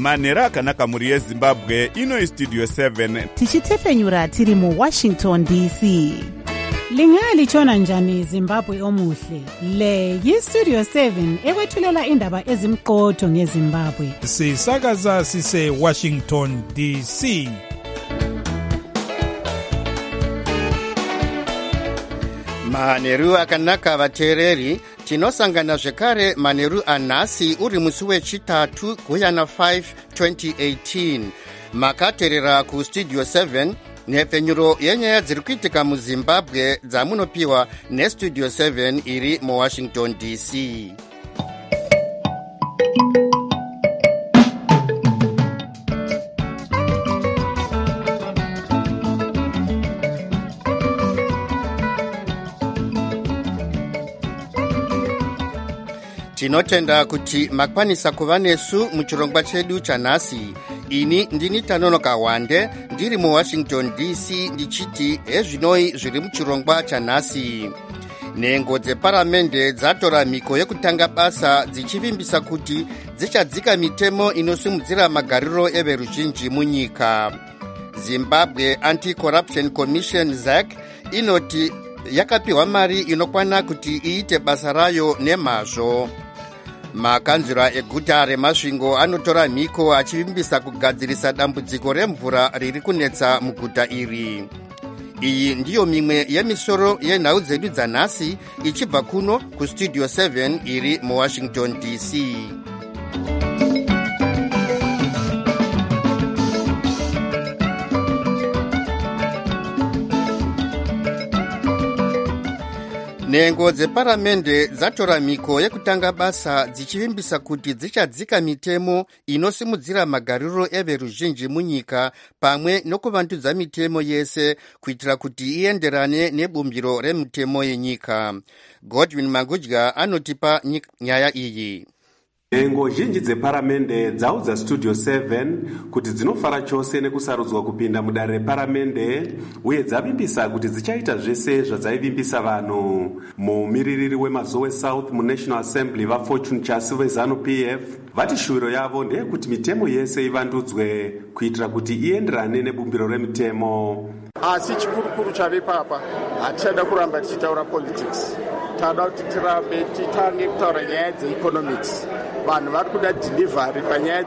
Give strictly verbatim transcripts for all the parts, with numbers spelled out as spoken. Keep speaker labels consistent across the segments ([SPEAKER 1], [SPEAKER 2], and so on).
[SPEAKER 1] manheru akanaka mhuri yezimbabwe. Ino Studio seven
[SPEAKER 2] tichitefenyura tiri mu Washington D C.
[SPEAKER 3] Lingalitshona njani Zimbabwe omuhle? Le yi-Studio seven ekwethulela indaba ezimqotho ngeZimbabwe.
[SPEAKER 4] Sisakaza sise Washington D C.
[SPEAKER 5] Manheru akanaka vateereri, tinosangana zvekare manheru anhasi uri musi wechitatu Guyana five twenty eighteen. Makateerera ku Studio seven, nhepfenyuro yenyaya dziri kuitika muZimbabwe dzamunopiwa neStudio seven iri muWashington D C. Tinotenda kuti makwanisa kuva nesu muchirongwa chedu chanhasi. Ini ndini Tanonoka Wande ndiri muWashington D C ndichiti hezvinoi zviri muchirongwa chanhasi. Nhengo dzeparamende dzatora mhiko yekutanga basa dzichivimbisa kuti dzichadzika mitemo inosimudzira magariro everuzhinji munyika. Zimbabwe Anti-Corruption Commission Z A C inoti yakapiwa mari inokwana kuti iite basa rayo nemazvo. Makanzura eguta reMasvingo anotora mhiko achivimbisa kugadzirisa dambudziko remvura riri kunetsa muguta iri. Iyi ndiyo mimwe yemisoro yenhau dzedu dzanhasi ichibva kuno kuStudio seven iri muWashington D C. Nhengo dzeparamende dzatora mhiko yekutanga basa dzichivimbisa kuti dzichadzika mitemo inosimudzira magariro everuzhinji munyika pamwe nokuvandudza mitemo yese kuitira kuti ienderane nebumbiro remitemo yenyika. Godwin Mangudya anotipa nyaya iyi.
[SPEAKER 6] Nhengo zhinji dzeparamende dzaudza Studio seven kuti dzinofara chose nekusarudzwa kupinda mudare reparamende uye dzavimbisa kuti dzichaita zvese zvadzaivimbisa vanhu. Mumiririri wemazowe South muNational Assembly vaFortune Chasi veZanu P F vati shuviro yavo ndeyekuti mitemo yese ivandudzwe kuitira kuti ienderane nebumbiro remitemo.
[SPEAKER 7] Asi chikurukuru chavepa apa hatichada kuramba tichitaura politics. Tada kuti tirambe titange kutaura nyaya dzeeconomics. Vanhu vari kuda delivery panyaya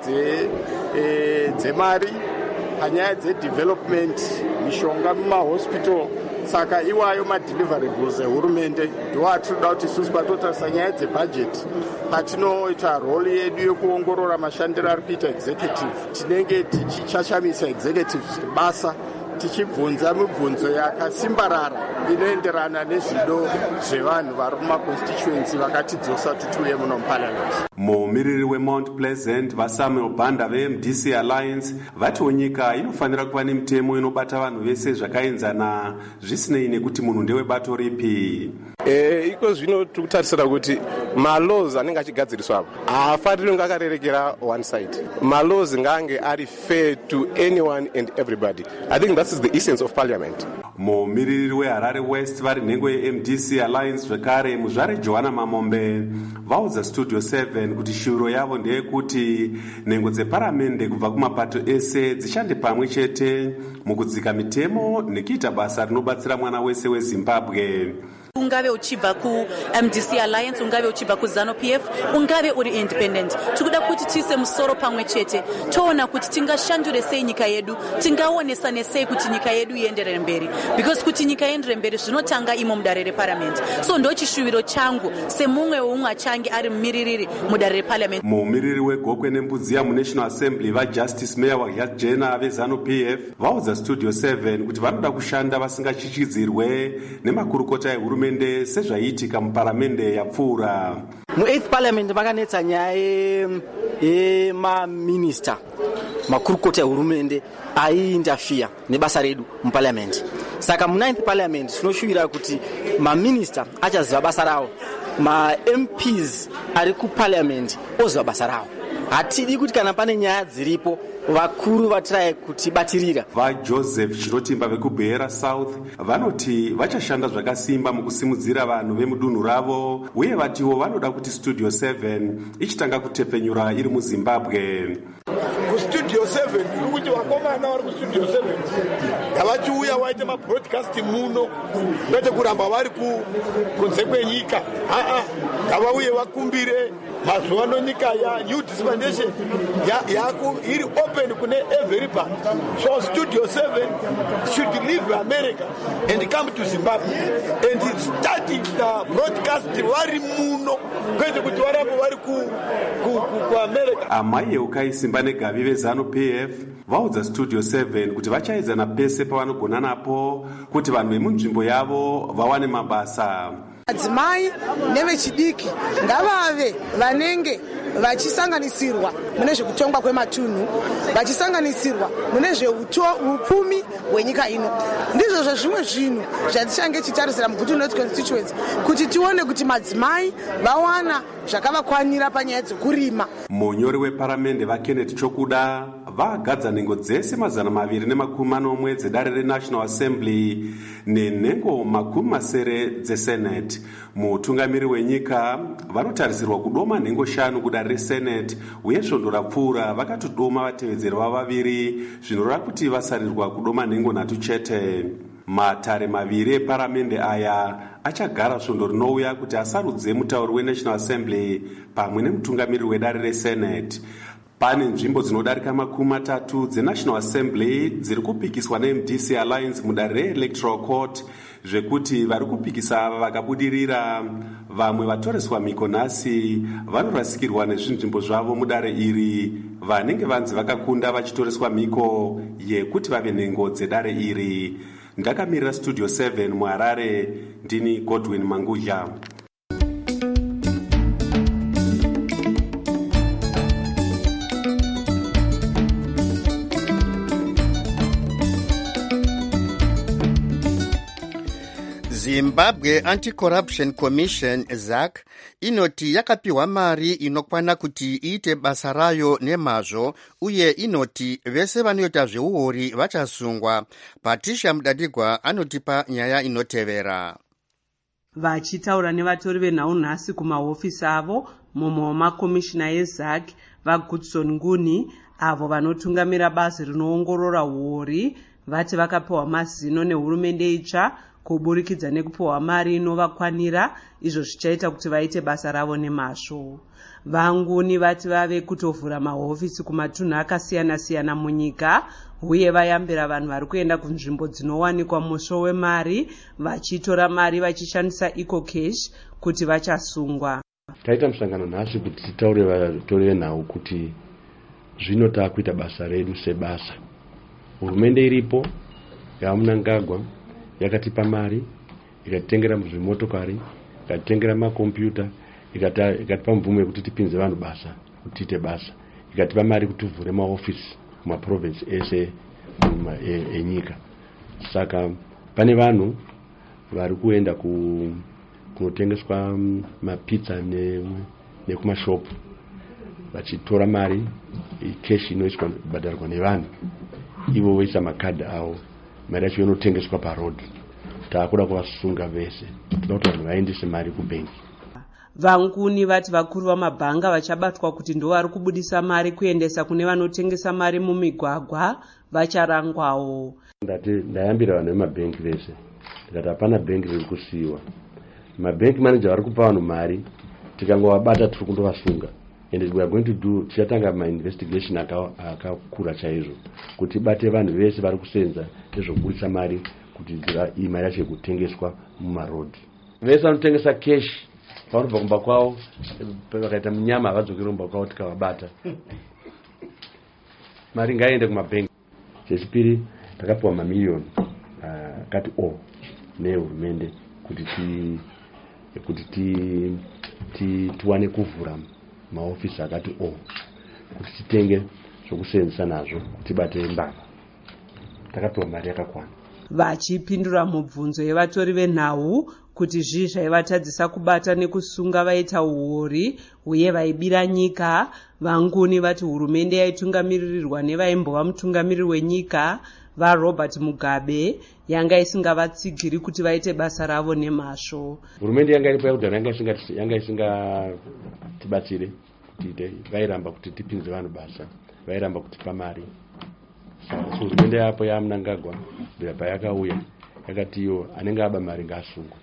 [SPEAKER 7] dzemari, panyaya dzedevelopment, mishonga mumahospital. Saka iwayo madeliverables ehurumende ndiwo atinoda kuti isusu patotarisa nyaya dzebudget patinoita role yedu yekuongorora mashandiro ari kuita executive tinenge tichichachamisa executive basa tichibvunza mibvunzo yakasimbarara inoenderana nezvido zvevanhu vari mumaconstituency vakatidzosa tutuye muno muparliament.
[SPEAKER 6] Mumiriri weMount Pleasant vaSamuel Banda veM D C Alliance vatiwo nyika inofanira kuva nemitemo inobata vanhu vese zvakaenzana zvisinei nekuti munhu ndewebato ripi.
[SPEAKER 8] Eh, iko zvino tikutarisira kuti malaws anenge achigadziriswa apo haafaniri kunge akarerekera one side. Malaws ngange ari fair to anyone and everybody. I think that is the essence of parliament.
[SPEAKER 6] Mumiriri weHarare West vari nhengo yeM D C Alliance zvekare muzvare Johanna Mamombe vaudza Studio seven kuti shuviro yavo ndeyekuti nhengo dzeparamende kubva kumapato ese dzishande pamwe chete mukudzika mitemo nekuita basa rinobatsira mwana wese weZimbabwe.
[SPEAKER 9] Ungave uchibva ku M D C Alliance, ungave uchibva ku ZANU P F, ungave uri independent. Tikuda kuti tise musoro pamwe chete. Toona kuti tingashandure sei nyika yedu, tingaonesa nesei kuti nyika yedu ienderere mberi. Because kuti nyika ienderere mberi zvinotanga imo mudare reparliament. So ndo chishuviro changu semumwe weumwe achange ari mumiririri mudare reparliament.
[SPEAKER 6] Mumiriri weGokwe neMbudziya muNational Assembly vaJustice Mayor waHyajena veZANU P F vaudza Studio seven kuti vanoda kushanda vasingachichidzirwe nemakurukota ehurumende sezvaiitika muparamende yapfuura.
[SPEAKER 10] Mu-eighth parliament vakanetsa nyaya yemaminista makurukota ehurumende aiinterfere nebasa redu muparliament. Saka mu-ninth parliament tinoshuvira kuti maminista achaziva basa ravo, ma-M Ps ari kuparliament oziva basa ravo. Hatidi kuti kana pane nyaya dziripo vakuru vatiraye kutibatirira.
[SPEAKER 6] vaJoseph Chirotimba vekubhera South vanoti vachashanda zvakasimba mukusimudzira vanhu vemudunhu ravo, uye vatiwo vanoda kuti Studio seven ichitanga kutepfenyura iri muZimbabwe.
[SPEAKER 7] kustudio seven iri kuti vakomana vari kustudio seven ngavachiuya vaite mabroadcast muno, kwete kuramba vari kunze kwenyika. aa ngavauye vakumbire mazuva ano nyika ya new dispensation iri open kune everybody. So Studio seven should leave America and come to Zimbabwe and start the broadcast vari muno, kwete kuti varambe vari ku America.
[SPEAKER 6] amai eukayisimba negavi vezanu P F vaudza Studio seven kuti vachaedzana pese pavanogona napo kuti vanhu vemunzvimbo yavo vawane mabasa.
[SPEAKER 11] madzimai nevechidiki ngavave vanenge vachisanganisirwa mune zvekutongwa kwematunhu, vachisanganisirwa mune zveupfumi hwenyika ino. ndizvo zvezvimwe zvinhu zvatichange tichitarisira muGutu North Constituency, kuti tione kuti madzimai vawana zvakavakwanira panyaya dzokurima.
[SPEAKER 6] munyori weparamende vaKenneth Chokuda vagadza nhengo dzese mazana maviri nemakumi manomwe dzedare reNational Assembly nenhengo makumi masere dzeSenate. mutungamiri wenyika vanotarisirwa kudoma nhengo shanu kudare reSenate, uye svondo rapfuura vakatodoma vatevedzeri vavo vaviri, zvinoreva kuti vasarirwa kudoma nhengo nhatu chete. matare maviri eparamende aya achagara svondo rinouya kuti asarudze mutauri weNational Assembly pamwe nemutungamiri wedare reSenate. pane nzvimbo dzinodarika makumi matatu dzeNational Assembly dziri kupikiswa neM D C Alliance mudare reElectoral Court, zvekuti vari kupikisa ava vakabudirira. vamwe vatoreswa miko nhasi vanorasikirwa nezvinzvimbo zvavo mudare iri, vanenge vanzi vakakunda vachitoreswa miko yekuti vave nhengo dzedare iri. ndakamirira Studio seven muHarare, ndini Godwin Mangudya.
[SPEAKER 5] Zimbabwe Anti-Corruption Commission Z A C inoti yakapiwa mari inokwana kuti iite basa rayo nemazvo, uye inoti vese vanoita zveuori vachasungwa. Patricia Mudadigwa anotipa nyaya inotevera.
[SPEAKER 12] Vachitaura nevatori venhau-nhasi kumahofisi avo, mumwe wamakomishina eZ A C vaGoodson Nguni, avo vanotungamira bazi rinoongorora uori, vati vakapiwa mazino nehurumende itsva kuburikidza nekupiwa mari inovakwanira, izvo zvichaita kuti vaite basa ravo nemazvo. Vanguni vati vave kutovhura mahofisi kumatunhu akasiyana-siyana munyika, uye vayambira vanhu vari kuenda kunzvimbo dzinowanikwa musvo wemari, vachitora mari vachishandisa ecocash kuti vachasungwa.
[SPEAKER 13] Taita musangano nhasi kuti titaure vatori venhau kuti zvino taakuita basa redu sebasa. Hurumende iripo yaMunangagwa yakatipa mari, ikatitengera zvimotokari, ikatitengera makombiyuta, ikatipa mvumo yekuti tipinze vanhu basa, kuti tiite basa, ikatipa mari kuti tivhure maofisi mumaprovinsi ese enyika. Saka pane vanhu vari kuenda kunotengeswa mapizza nekumashopu vachitora mari keshi inoiswa kubhadharwa nevanhu, ivo voisa makadhi avo, mari yacho inotengeswa parodhi. Taakuda kuvasunga vese, toda kuti vanhu vaendese mari kubenki.
[SPEAKER 12] Vanguni vati vakuru vamabhanga vachabatwa kuti ndo vari kubudisa mari kuendesa kune vanotengesa mari mumigwagwa vacharangwawo.
[SPEAKER 13] Ndati ndayambira vanhu vemabhengi vese, ndikati hapana bhengi riri kusiyiwa. Mabhengi manager vari kupa vanhu mari, tikangovabata tiri kundovasunga. And we are going to do, tichatanga ma-investigation akakura chaizvo kuti bate vanhu vese vari kusenza nezvokubudisa mari kuti iyi mari yacho kutengeswa mumarodhi. Vese vanotengesa cash vanobva kumba kwavo, vakaita munyama havadzokeri kumba kwavo tikavabata. Mari ngaiende kumabhengi. Chechipiri, takapiwa mamiliyoni akati o nehurumende kuti ti kuti ti ti tuwane kuvhura maofisi akati o, kuti titenge zvokusenzesa nazvo, tibate mbavha. Takapiwa mari yakakwana.
[SPEAKER 12] vachipindura mubvunzo yevatori venhau kuti zvii zvaivatadzisa kubata nekusunga vaita uori uye vaibira nyika. Vanguni vati hurumende yaitungamirirwa nevaimbova mutungamiriri wenyika vaRobert Mugabe yanga isingavatsigiri kuti vaite basa ravo nemazvo.
[SPEAKER 13] Hurumende yanga iripo yakudhara yanga isingatibatsire kuti vairamba kuti tipinze vanhu basa, vairamba kutipa mari. So hurumende yapo yaMnangagwa payakauya yakati iyo anenge aba mari ngaasungwe.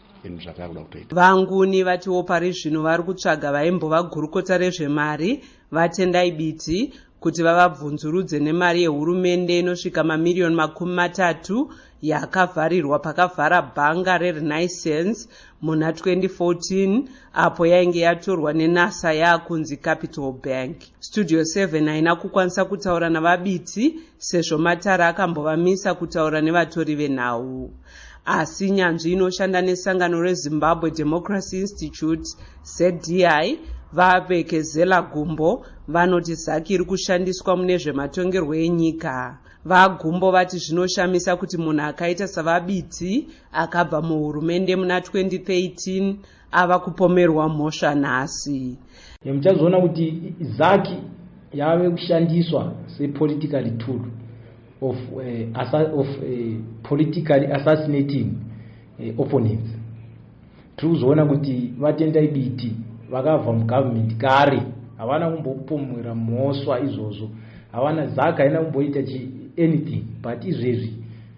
[SPEAKER 12] Vanguni vatiwo pari zvino vari kutsvaga vaimbova gurukota rezvemari vatendai biti kuti vavabvunzurudze nemari yehurumende inosvika mamiliyoni makumi matatu yakavharirwa pakavhara bhanga reRenaissance muna twenty fourteen apo yainge yatorwa nenasa yakunzi Capital Bank. Studio seven haina kukwanisa kutaura navabiti sezvo matara akambovamisa kutaura nevatori venhau. Asi nyanzvi inoshanda nesangano reZimbabwe Democracy Institute Z D I vavekezela gumbo vanoti zaki iri kushandiswa mune zvematongerwo enyika. Vagumbo vati zvinoshamisa kuti munhu akaita savabiti akabva muhurumende muna twenty thirteen ava kupomerwa mhosva nhasi.
[SPEAKER 14] Muchazoona kuti zaki yave kushandiswa sepolitical tool of uh, of uh, politically assassinating uh, opponents. Tikuzoona kuti vatendai biti vakabva mugovernment kare havana kumbopomera mhosva izvozvo, havana zaka haina kumboita anything, but izvezvi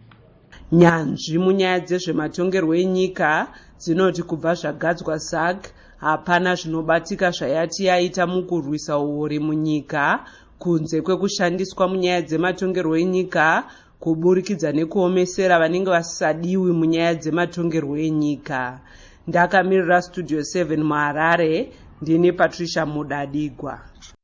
[SPEAKER 12] nyanzvi munyaya dzezvematongerwo enyika dzinoti kubva zvagadzwa Z A C hapana zvinobatika zvayati yaita mukurwisa uori munyika kunze kwekushandiswa munyaya dzematongerwo enyika kuburikidza nekuomesera vanenge vasadiwi munyaya dzematongerwo enyika. Ndakamirira Studio seven muHarare, ndini Patricia Mudadigwa.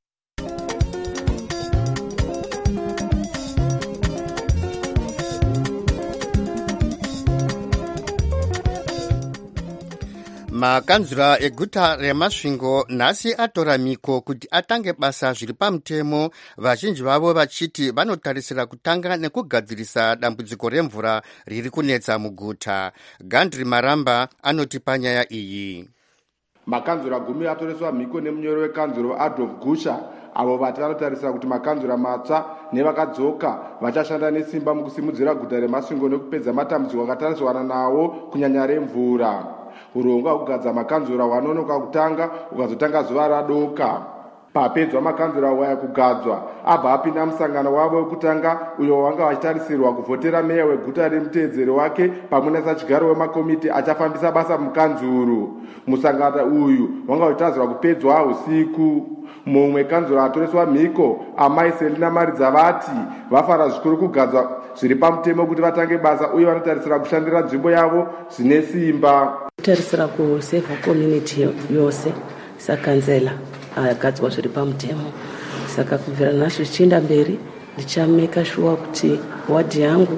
[SPEAKER 5] Makanzura eguta reMasvingo nhasi atora miko kuti atange basa zviri pamutemo, vazhinji vavo vachiti vanotarisira kutanga nekugadzirisa dambudziko remvura riri kunetsa muguta. Gandri Maramba anoti panyaya iyi.
[SPEAKER 15] Makanzura gumi atoreswa miko nemunyori wekanzuro Adolf Gusha, avo vati vanotarisira kuti makanzura matsva nevakadzoka vachashanda nesimba mukusimudzira guta reMasvingo nekupedza matambudziko akatariswana nawo kunyanya remvura. Urongwa kugadza makanzura wanonoka kutanga ukazotanga zuva radoka. Papedzwa makanzura waya kugadzwa abva apinda musangano wavo wekutanga uyo wanga vachitarisirwa kuvhotera meya weguta remuteedzeri wake pamwe nasachigaro wemakomiti achafambisa basa mukanzuru. Musangano uyu wanga uchitadzirwa kupedzwa usiku. Mumwe kanzura atoreswa mhiko amai Selina Maridza vati vafara zvikuru kugadzwa zviri pamutemo kuti vatange basa uye vanotarisira kushandira nzvimbo yavo zvine simba.
[SPEAKER 16] Tarisira kuseva community yose sakanzela agadzwa zviri pamutemo, saka kubvira nazvo zvichienda mberi ndichameka sure kuti wadi yangu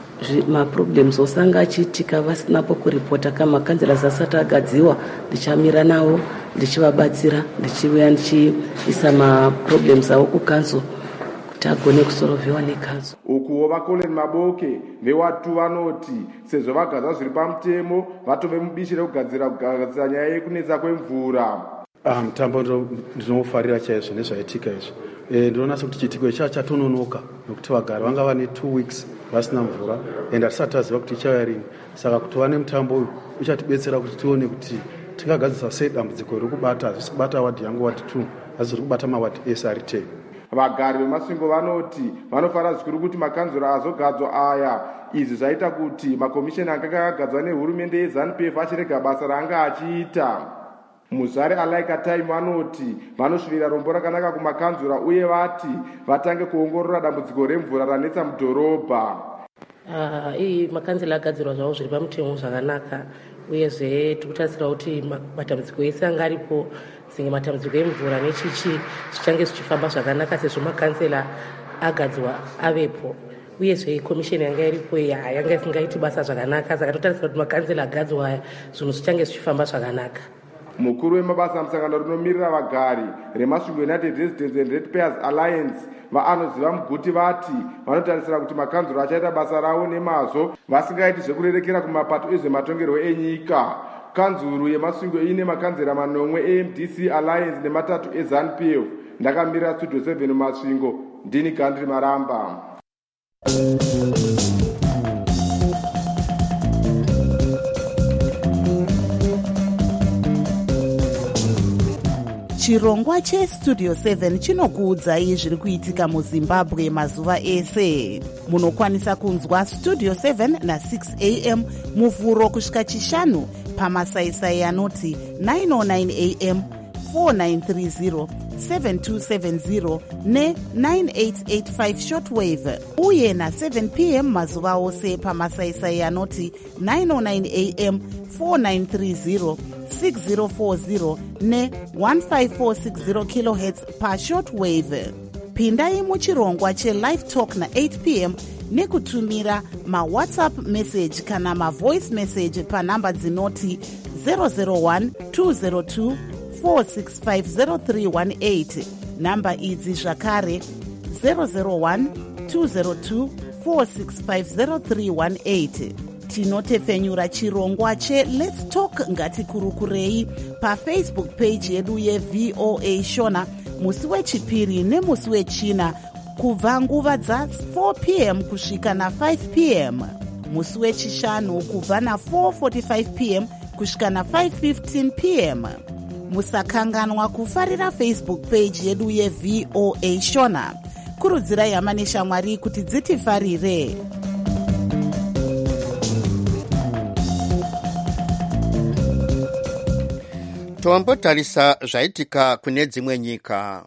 [SPEAKER 16] maproblems osanga achiitika vasinapo kuripota kamakanzela zasati agadziwa ndichamira nawo ndichivabatsira ndichiuya ndichiisa maproblems avo kukanzo kuti agone kusorovhiwa nekanzo.
[SPEAKER 15] Ukuwo vakoleni Maboke vewatu vanoti sezvo vagadzwa zviri pamutemo vatove mubishi rekugadzira kugadzira nyaya yekunetsa kwemvura.
[SPEAKER 17] Mutambo ndinofarira chaizvo nezvaitika izvo. Ndinoona sekuti chiitiko ichi chatononoka nokuti vagari vanga vane two weeks vasina mvura ende hatisati taziva kuti ichauya rini. Saka kutova nemutambo uyu uchatibetsera kuti tione kuti tingagadzisa sei dambudziko riri kubata hazvisi kubata wadhi yangu wadhi two asi zviri kubata mawadhi ese ari ten.
[SPEAKER 15] Vagari veMasvingo vanoti vanofara zvikuru kuti makanzura azogadzwa aya. Izvi zvaita kuti makomisheni akanga agadzwa nehurumende yeZANU-P F achirega basa raanga achiita. Muzare Alaika Time vanoti vanosvivira rombo rakanaka kumakanzura uye vati vatange kuongorora dambudziko remvura ranetsa mudhorobha.
[SPEAKER 16] Uh, iyi makanzela agadzirwa zvavo zviri pamutemo zvakanaka uyezve tikutarisira kuti matambudziko ese anga aripo zinge matambudziko emvura nechichi zvichange zvichifamba zvakanaka sezvo makanzela agadzwa avepo uyezve komisheni yanga iripo yanga isingaiti basa zvakanaka, saka totarisira kuti makanzela agadzwa aya zvinhu zvichange zvichifamba zvakanaka.
[SPEAKER 15] mukuru wemabasa musangano rinomirira vagari remasvingo United Residents and Ratepayers Alliance vaanoziva muguti vati vanotarisira kuti makanzuro achaita basa ravo nemazvo vasingaiti zvekurerekera kumapato ezvematongerwo enyika. Kanzuro yemasvingo ine makanzera manomwe A M D C Alliance nematatu eZANU P F. Ndakamira Studio seven Masvingo, ndini Gandri Maramba.
[SPEAKER 2] chirongwa chestudio seven chinokuudzai zviri kuitika muzimbabwe mazuva ese. Munokwanisa kunzwa studio seven na six a m muvhuro kusvika chishanu pamasaisai anoti nine oh nine a m, four nine three zero, seven two seven zero ne nine eight eight five shortwave, uye na seven p m mazuva ose pamasaisai anoti nine oh nine a m, four nine three zero, six zero four zero ne one five four six zero kilohertz pa shortwave. Pindai muchirongwa che-live talk na eight p m nekutumira ma-whatsapp message kana ma-voice message panhamba dzinoti zero zero one two zero two four six five zero three one eight. Namba idzi zvakare zero zero one two zero two four six five zero three one eight. Tinotefenyura chirongwa che Let's Talk Ngatikurukurei pafacebook page yedu ye-V O A Shona musi wechipiri nemusi wechina kubva nguva dza four p m kusvika na five p m, musi wechishanu kubva na four forty-five p m kusvika na five fifteen p m. Musakanganwa kufarira Facebook page yedu ye-V O A Shona. Kurudzirai hama neshamwari kuti dzitifarire.
[SPEAKER 5] Tombotarisa zvaitika kune dzimwe nyika.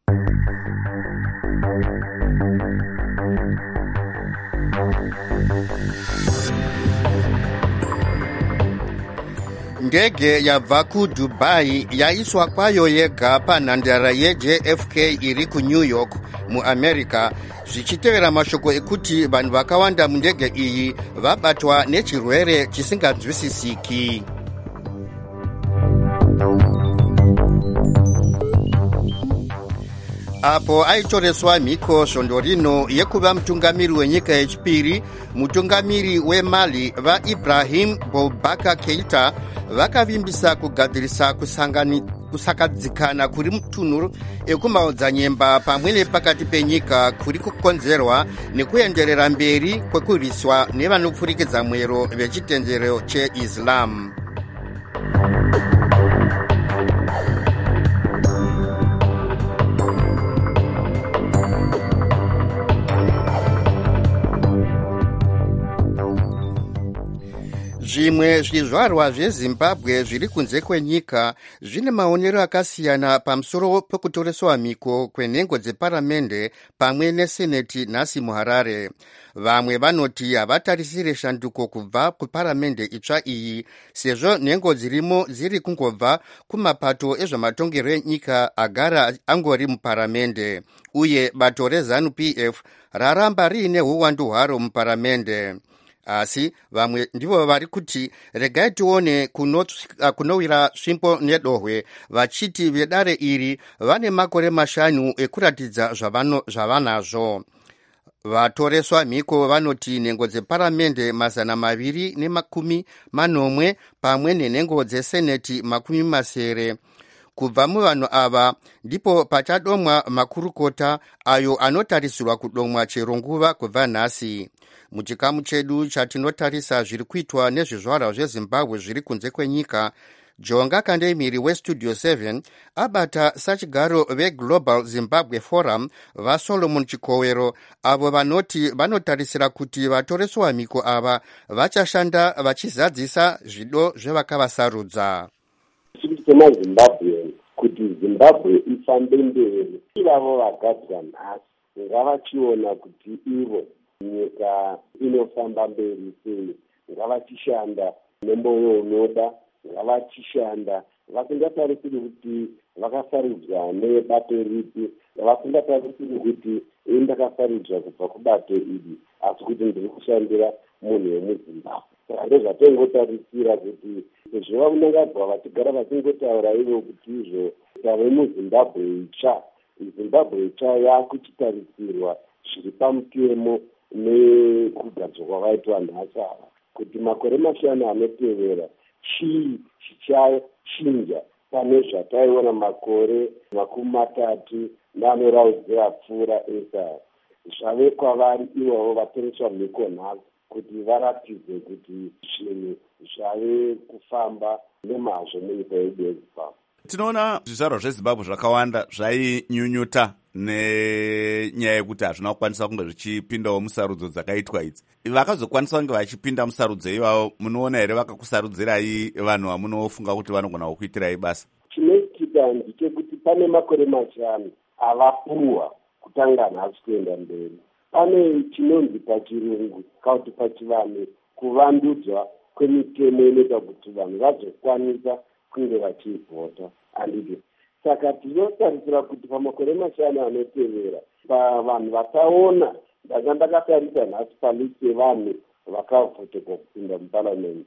[SPEAKER 5] Ndege yabva kuDubai yaiswa kwayo yega panhandara yeJ F K iri kuNew York muAmerica, zvichitevera mashoko ekuti vanhu vakawanda mundege iyi vabatwa nechirwere chisinganzwisisiki. Apo aitoreswa mhiko svondo rino yekuva mutungamiri wenyika yechipiri, mutungamiri weMali vaIbrahim Boubacar Keita vakavimbisa kugadzirisa kusakadzikana kuri mutunhu ekumaodzanyemba pamwe nepakati penyika kuri kukonzerwa nekuenderera mberi kwekuriswa nevanopfurikidza mwero vechitendero cheIslam. Zvimwe zvizvarwa zveZimbabwe zviri kunze kwenyika zvine maonero akasiyana pamusoro pekutoreswa mhiko kwenhengo dzeparamende pamwe neseneti nhasi muHarare. Vamwe vanoti havatarisire shanduko kubva kuparamende itsva iyi, sezvo nhengo dzirimo dziri kungobva kumapato ezvematongerwo enyika agara angori muparamende, uye bato reZANU P F raramba riine uwandu hwaro muparamende. Asi vamwe ndivo vari kuti regai tione kunowira svimbo nedohwe, vachiti vedare iri vane makore mashanu ekuratidza zvavanazvo. Vatoreswa mhiko vanoti nhengo dzeparamende mazana maviri nemakumi manomwe pamwe nenhengo dzeseneti makumi masere. Kubva muvanhu ava ndipo pachadomwa makurukota ayo anotarisirwa kudomwa chero nguva kubva nhasi. Muchikamu chedu chatinotarisa zviri kuitwa nezvizvarwa zveZimbabwe zviri kunze kwenyika, Jonga Kandemiri weStudio seven abata sachigaro veGlobal Zimbabwe Forum vaSolomon Chikowero, avo vanoti vanotarisira kuti vatoreswa mhiko ava vachashanda vachizadzisa zvido zvevakavasarudza.
[SPEAKER 18] Chiri chemaZimbabwe kuti Zimbabwe ifambe mberi, ivavo vagadzwa nhasi ngavachiona kuti ivo nyika inofamba mberi sei, ngavachishanda nemwoyo unoda, ngavachishanda vasingatarisiri kuti vakasaridzwa nebato ripi, vasingatarisiri kuti ndakasaridzwa kubva kubato iri, asi kuti ndiri kushandira munhu wemuZimbabwe. saka ndozvatongotarisira kuti zviva kunangadzwa vachigara vachingotaura ivo kuti izvo tave muzimbabwe itsva zimbabwe itsva yakuchitarisirwa zviri pamutemo nekugadzwa kwavaitwa nhasi ava kuti makore mashanu anotevera chii chichachinja pane zvataiona makore makumi matatu neanoraudzira pfuura esa zvave kwavari ivavo vatereswa mhiko nhasi kuti varatidze kuti zvinhu zvave kufamba nemazvo munyika yedu yezimbabwe.
[SPEAKER 1] Tinoona zvizvarwa zvezimbabwe zvakawanda zvainyunyuta nenyaya yekuti hazvina kukwanisa kunge zvichipindawo musarudzo dzakaitwa idzi. Vakazokwanisa kunge vachipinda musarudzo ivavo, munoona here vakakusarudzirai vanhu vamunofunga kuti vanogona kukuitirai basa?
[SPEAKER 18] Chinoitika ndechekuti pane makore mashanu avapuwa kutanga nhasi kuenda mberi. Pane chinonzi pachirungu kana kuti pachivanhu kuvandudzwa kwemitemo inoita kuti vanhu vazokwanisa kunge vachivhota handiti. Saka tinotarisira kuti pamakore mashanu anotevera pavanhu vakaona ndanga ndakatarisa nhasi palisi yevanhu vakavhotekwa kupinda muparamendi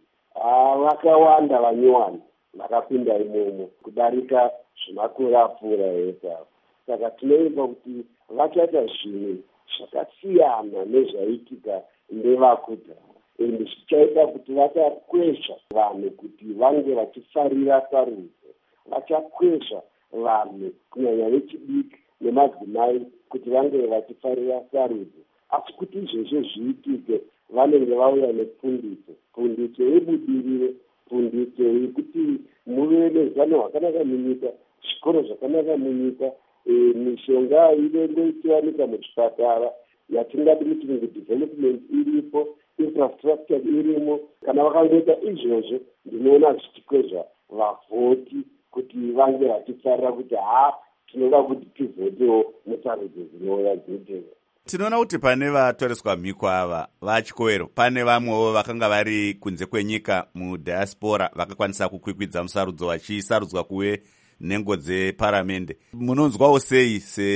[SPEAKER 18] vakawanda vanyowani vakapinda imomo kudarika zvimakore apfuura esa. Saka tinoimba kuti vachaita zvinhu zvakasiyana nezvaitika nevakudhara ende zvichaita kuti vachakwesha vanhu kuti vange vachifarira sarudzo, vachakwesha vanhu kunyanya vechidiki nemadzimai kuti vange vachifarira sarudzo. Asi kuti izvozvo zviitike vanenge vauya nepfundiso, pfundiso yebudiriro, pfundiso yekuti muve nezano hwakanaka munyika, zvikoro zvakanaka munyika, e, mishonga inenge ichiwanika muzvipatara yatingati muchirungu development iripo, infrastructure irimo. Kana vakangoita izvozvo ndinoona zvichikwezva vavhoti kuti vange vachifarira kuti ha tinoda kuti tivhotewo musarudzo dzinouya dzinotevera.
[SPEAKER 1] Tinoona kuti pane vatoreswa mhiko ava vachikowero, pane vamwewo vakanga vari kunze kwenyika mudhiaspora vakakwanisa kukwikwidza musarudzo vachisarudzwa kuve nhengo dzeparamende. Munonzwawo sei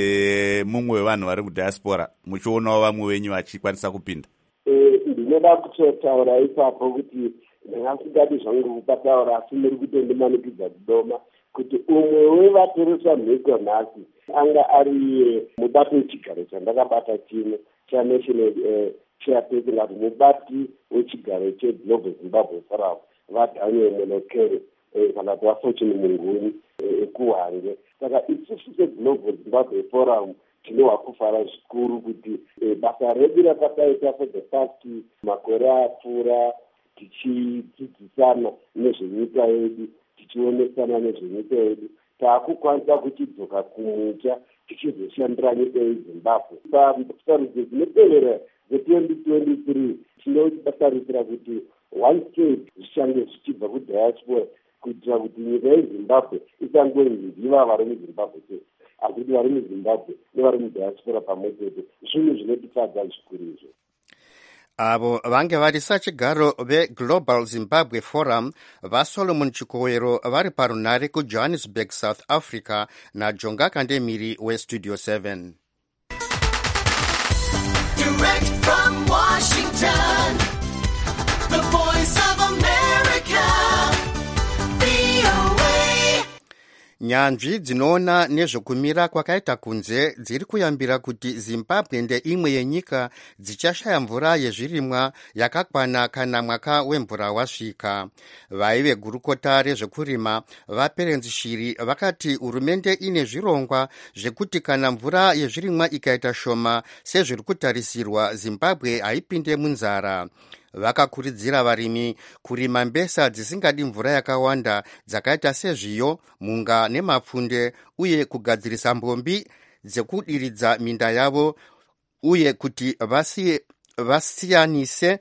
[SPEAKER 1] semumwe wevanhu vari kudhiaspora muchionawo vamwe venyu vachikwanisa kupinda?
[SPEAKER 18] Ndinoda kutotaura ipapo kuti ndingasingadi zvangu kupataura asi muri kutondimanikidza kudoma kuti umwe wevatoreswa mhiko nhasi anga ari mubati wechigaro chandakabata chino chaNational Chairperson ati mubati wechigaro cheGlobal Zimbabwe Forum vaDaniel Monokere kana kuti vaFortune Munguni ekuHwange. Saka isusu seGlobal Zimbabwe Forum tinowa kufara zvikuru kuti basa redu rakataita for the past makore apfuura tichidzidzisana nezvenyika yedu, tichionesana nezvenyika yedu, taakukwanisa kuchidzoka kumucha tichizoshandira nyika yeZimbabwe. Pasarudzo dzinotevera dze-twenty twenty-three tinotarisira kuti one state zvichange zvichibva kudiaspora kuitira kuti nyika yeZimbabwe isangoziva vari muZimbabwe chete, asi kuti vari muZimbabwe nevari mudiaspora pamwe chete. Zvinhu zvinotifadza zvikuru izvo.
[SPEAKER 5] Avo vange vari sachigaro veGlobal Zimbabwe Forum vaSolomon Chikowero vari parunare kuJohannesburg, South Africa, naJonga Kandemiri weStudio seven.
[SPEAKER 19] Direct from Washington, the voice of America, V O A.
[SPEAKER 5] Nyanzvi dzinoona nezvekumira kwakaita kunze dziri kuyambira kuti Zimbabwe ndeimwe yenyika dzichashaya mvura yezvirimwa yakakwana kana mwaka wemvura wasvika. Vaive gurukota rezvekurima vaPerenzi Shiri vakati hurumende ine zvirongwa zvekuti kana mvura yezvirimwa ikaita shoma sezviri kutarisirwa, Zimbabwe haipinde munzara. Vakakurudzira varimi kurima mbesa dzisingadi mvura yakawanda dzakaita sezviyo, munga nemapfunde, uye kugadzirisa mbombi dzekudiridza minda yavo, uye kuti vasiye, vasiyanise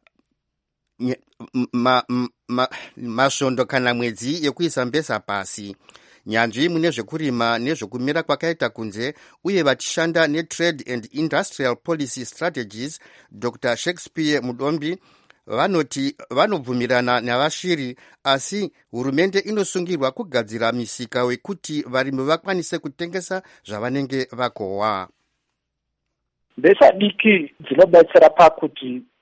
[SPEAKER 5] masvondo ma, ma, kana mwedzi yekuisa mbesa pasi. Nyanzvi mune zvekurima nezvekumira kwakaita kunze uye vachishanda neTrade and Industrial Policy Strategies, Doctor Shakespeare Mudombi vanoti vanobvumirana navashiri, asi hurumende inosungirwa kugadzira misika wekuti varimi vakwanise kutengesa zvavanenge vakohwa.
[SPEAKER 20] Mbesa diki dzinobetsera pakuti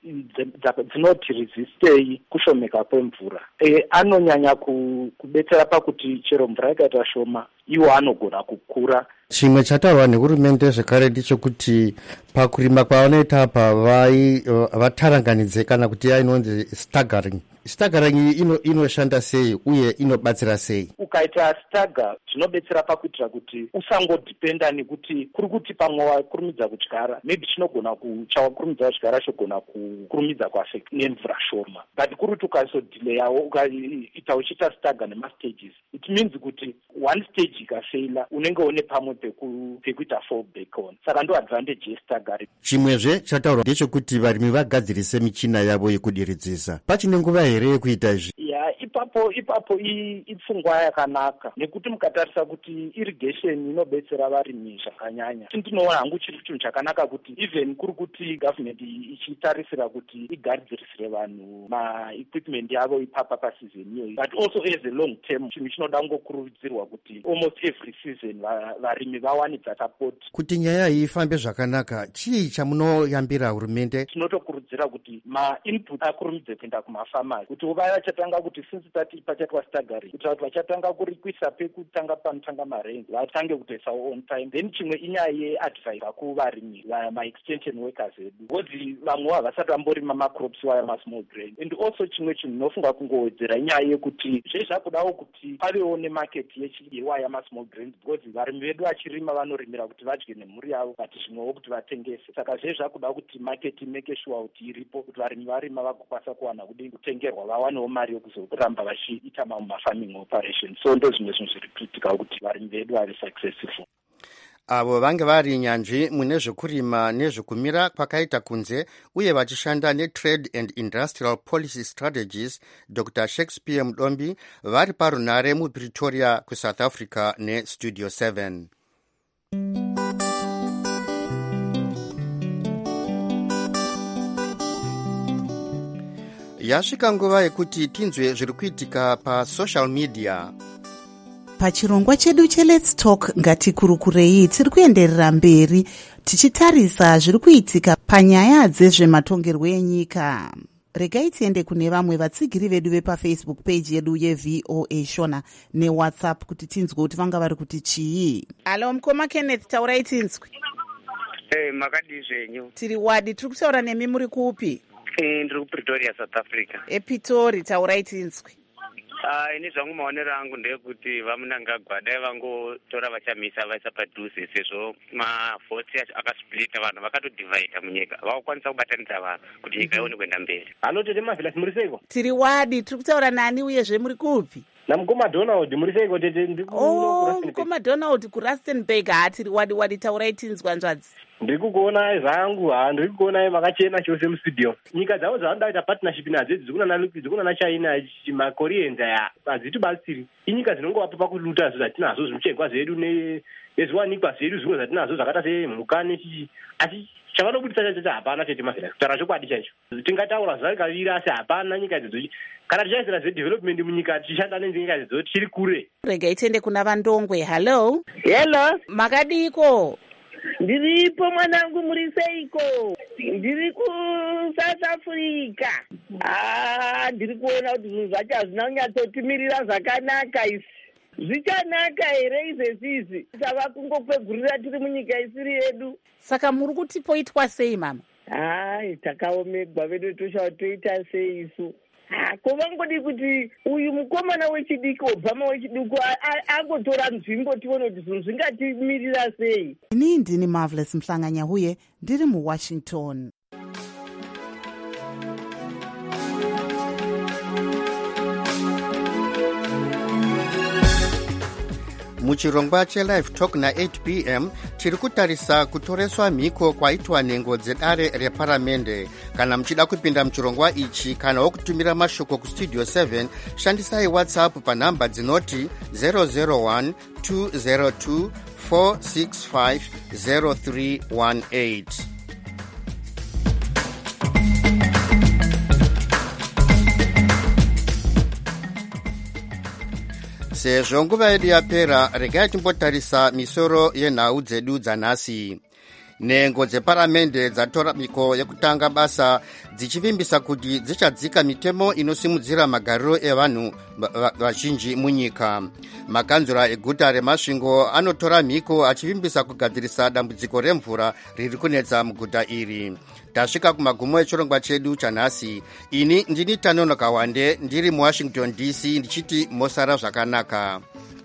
[SPEAKER 20] dzinoti resistei kushomeka kwemvura. E, anonyanya kubetsera pakuti chero mvura ikaita shoma iwo anogona kukura.
[SPEAKER 5] Chimwe chataurwa nehurumende zvekare ndechekuti pakurima kwavanoita apa vataranganidze kana kuti yainonzi staggering. Staggering ino inoshanda sei uye inobatsira sei?
[SPEAKER 20] Ukaita stagger zvinobetsera pakuitira kuti usangodhipenda nekuti kuri kuti pamwe wakurumidza kudyara maybe chinogona chawakurumidza kudyara chogona kukurumidza kuaffect nemvura shoma, but kuri kuti ukazodhileyawo ukaita uchiita stagger nemastages, it means kuti one stage ikafeila unenge une pamwe pekuita fall back on. Saka ndo advantage yestaggering.
[SPEAKER 5] Chimwezve chataurwa ndechekuti varimi vagadzirise michina yavo yekudiridzisa. Pachine nguva here yekuita izvi?
[SPEAKER 20] Ya, ipapo ipapo ipfungwa yakanaka nekuti mukatarisa kuti irrigation inobetsera varimi zvakanyanya. Tinoona hangu chiri chinhu chakanaka kuti even kuri kuti government ichitarisira kuti igadzirisire vanhu ma-equipment yavo ipapa pasizoni iyoyi, but also as a long term chinhu chinoda kungokurudzirwa kuti almost every season varimi vawanidza support. Kuti
[SPEAKER 5] nyaya iyi ifambe zvakanaka, chii chamunoyambira hurumende?
[SPEAKER 20] Tinotokurudzira kuti ma-input akurumidze kuenda kumafamasi, kuti vaya vachatanga kuti since tati pachatwa staggering, kuti vatu vachatanga kurikwisa pekutanga panotanga marenzi vatange kutoisawo on time. Then chimwe inyaya yeadvice kuvarimi ma-extension workers edu, because vamwe havasati vamborima macrops waya ma-small grain. And also chimwe chinhu ndinofunga kungowedzera inyaya yekuti zvezvakudawo kuti pavewo nemarket yewaya ma-small grains, because varimi vedu vachirima vanorimira kuti vadye nemhuri yavo, but zvimwewo kuti vatengese. Saka zvezvakuda kuti market make sure kuti iripo, kuti varimi varima vagokwanisa kuwana kudini kutengerwa, vawanewo mari yekuzoramba vachiita mamwe ma-farming operations. So ndo zvimwe zvinhu zviri kuitika kuti varimi vedu vave successful.
[SPEAKER 5] Avo vange vari nyanzvi mune zvekurima nezvekumira kwakaita kunze uye vachishanda netrade and industrial policy strategies, Doctor Shakespeare Mudombi vari parunare muPretoria kuSouth Africa neStudio seven. Yasvika nguva yekuti tinzwe zviri kuitika pasocial media.
[SPEAKER 2] Pachirongwa chedu cheLet's Talk ngatikurukurei tiri kuenderera mberi tichitarisa zviri kuitika panyaya dzezvematongerwo enyika. Regai tiende kune vamwe vatsigiri vedu vepafacebook page yedu yeV O A Shona neWhatsApp kuti tinzwe kuti vanga vari kuti chii. Alo mukoma Kenneth, taurai tinzwe.
[SPEAKER 21] Eh, makadi zvenyu.
[SPEAKER 2] Tiri wadi, tiri kutaura nemi muri kupi?
[SPEAKER 21] Eh, ndiri kuPretoria, South Africa.
[SPEAKER 2] Epitori, taurai tinzwe.
[SPEAKER 21] Ah, ini zvangu maonero angu ndeyekuti vamunangagwa dai vangotora vachamisa vaisa padhuze, sezvo mavhotsi akasplita, vanhu vakatodivhaida munyika, vakukwanisa kubatanidza vanhu kuti nyika ione kuenda mberi.
[SPEAKER 22] Halo, tete Mavilas, muri seiko?
[SPEAKER 2] Tiri wadi, tiri kutaura nani uyezve muri kupi?
[SPEAKER 22] Namukoma Donald, muri seiko tete? Ndiri ku
[SPEAKER 2] Oh, mukoma Donald kuRustenburg. Ha, tiri wadi wadi, taurai tinzwa nzvadzi.
[SPEAKER 22] Ndiri kukuonai zvangu, ha, ndiri kukuonai makachena chose mustudio. Nyika dzavo dzavanoda kuita partnership nadzo dzikuna naChina, maKoreans aya hadzitibatsiri. Inyika dzinongovapa pakuluta zvo zvatinazo, zvimuchengwa zvedu nezviwanikwa zvedu zvimwe zvatinazo zvakaita semhuka nechichi. Asi chavanobudisa chacho hapana tete Mavilas, kutaura chokwadi chaicho. Tingataura zvakavira asi hapana nyika idzodzo. Kana tichaisira zvedevelopment munyika tichishanda nenyika idzodzo tiri kure.
[SPEAKER 2] Regai tiende kuna vaNdongwe. Hello.
[SPEAKER 23] Hello.
[SPEAKER 2] Makadiko?
[SPEAKER 23] Ndiripo mwanangu, muri seiko? Ndiri kuSouth Africa. Ah, ndiri kuona kuti zvinhu zvacho hazvina kunyatsotimirira zvakanaka isi. Zvichanaka here izvezvizi? Tava kungokwegurira tiri munyika isiri yedu.
[SPEAKER 2] Saka muri kuti poitwa sei mama?
[SPEAKER 23] Hai, takaomegwa vedu toshawa toita sei isu. Kovangodi kuti uyu mukomana wechidiki, Obama wechidiki angotora nzvimbo tione kuti zvinhu zvingatimirira sei.
[SPEAKER 2] Ini ndini Marvelous Mhlanganya huye ndiri muWashington.
[SPEAKER 5] Muchirongwa cheLive Talk na eight p m tiri kutarisa kutoreswa mhiko kwaitwa nhengo dzedare reparamende. Kana muchida kupinda muchirongwa ichi kana wokutumira mashoko kuStudio seven, shandisai WhatsApp panhamba dzinoti zero zero one two zero two four six five zero three one eight. Sezvo nguva yedu yapera, regai timbotarisa misoro yenhau dzedu dzanhasi. Nengo dzeparamende dzatora miko yekutanga basa dzichivimbisa kuti dzichadzika mitemo inosimudzira magariro evanhu vazhinji munyika. Makanzura eguta reMasvingo anotora miko achivimbisa kugadzirisa dambudziko remvura riri kunetsa muguta iri. Tasvika kumagumo echirongwa chedu chanhasi. Ini ndini Tanono Kawande ndiri muWashington D C ndichiti mosara zvakanaka.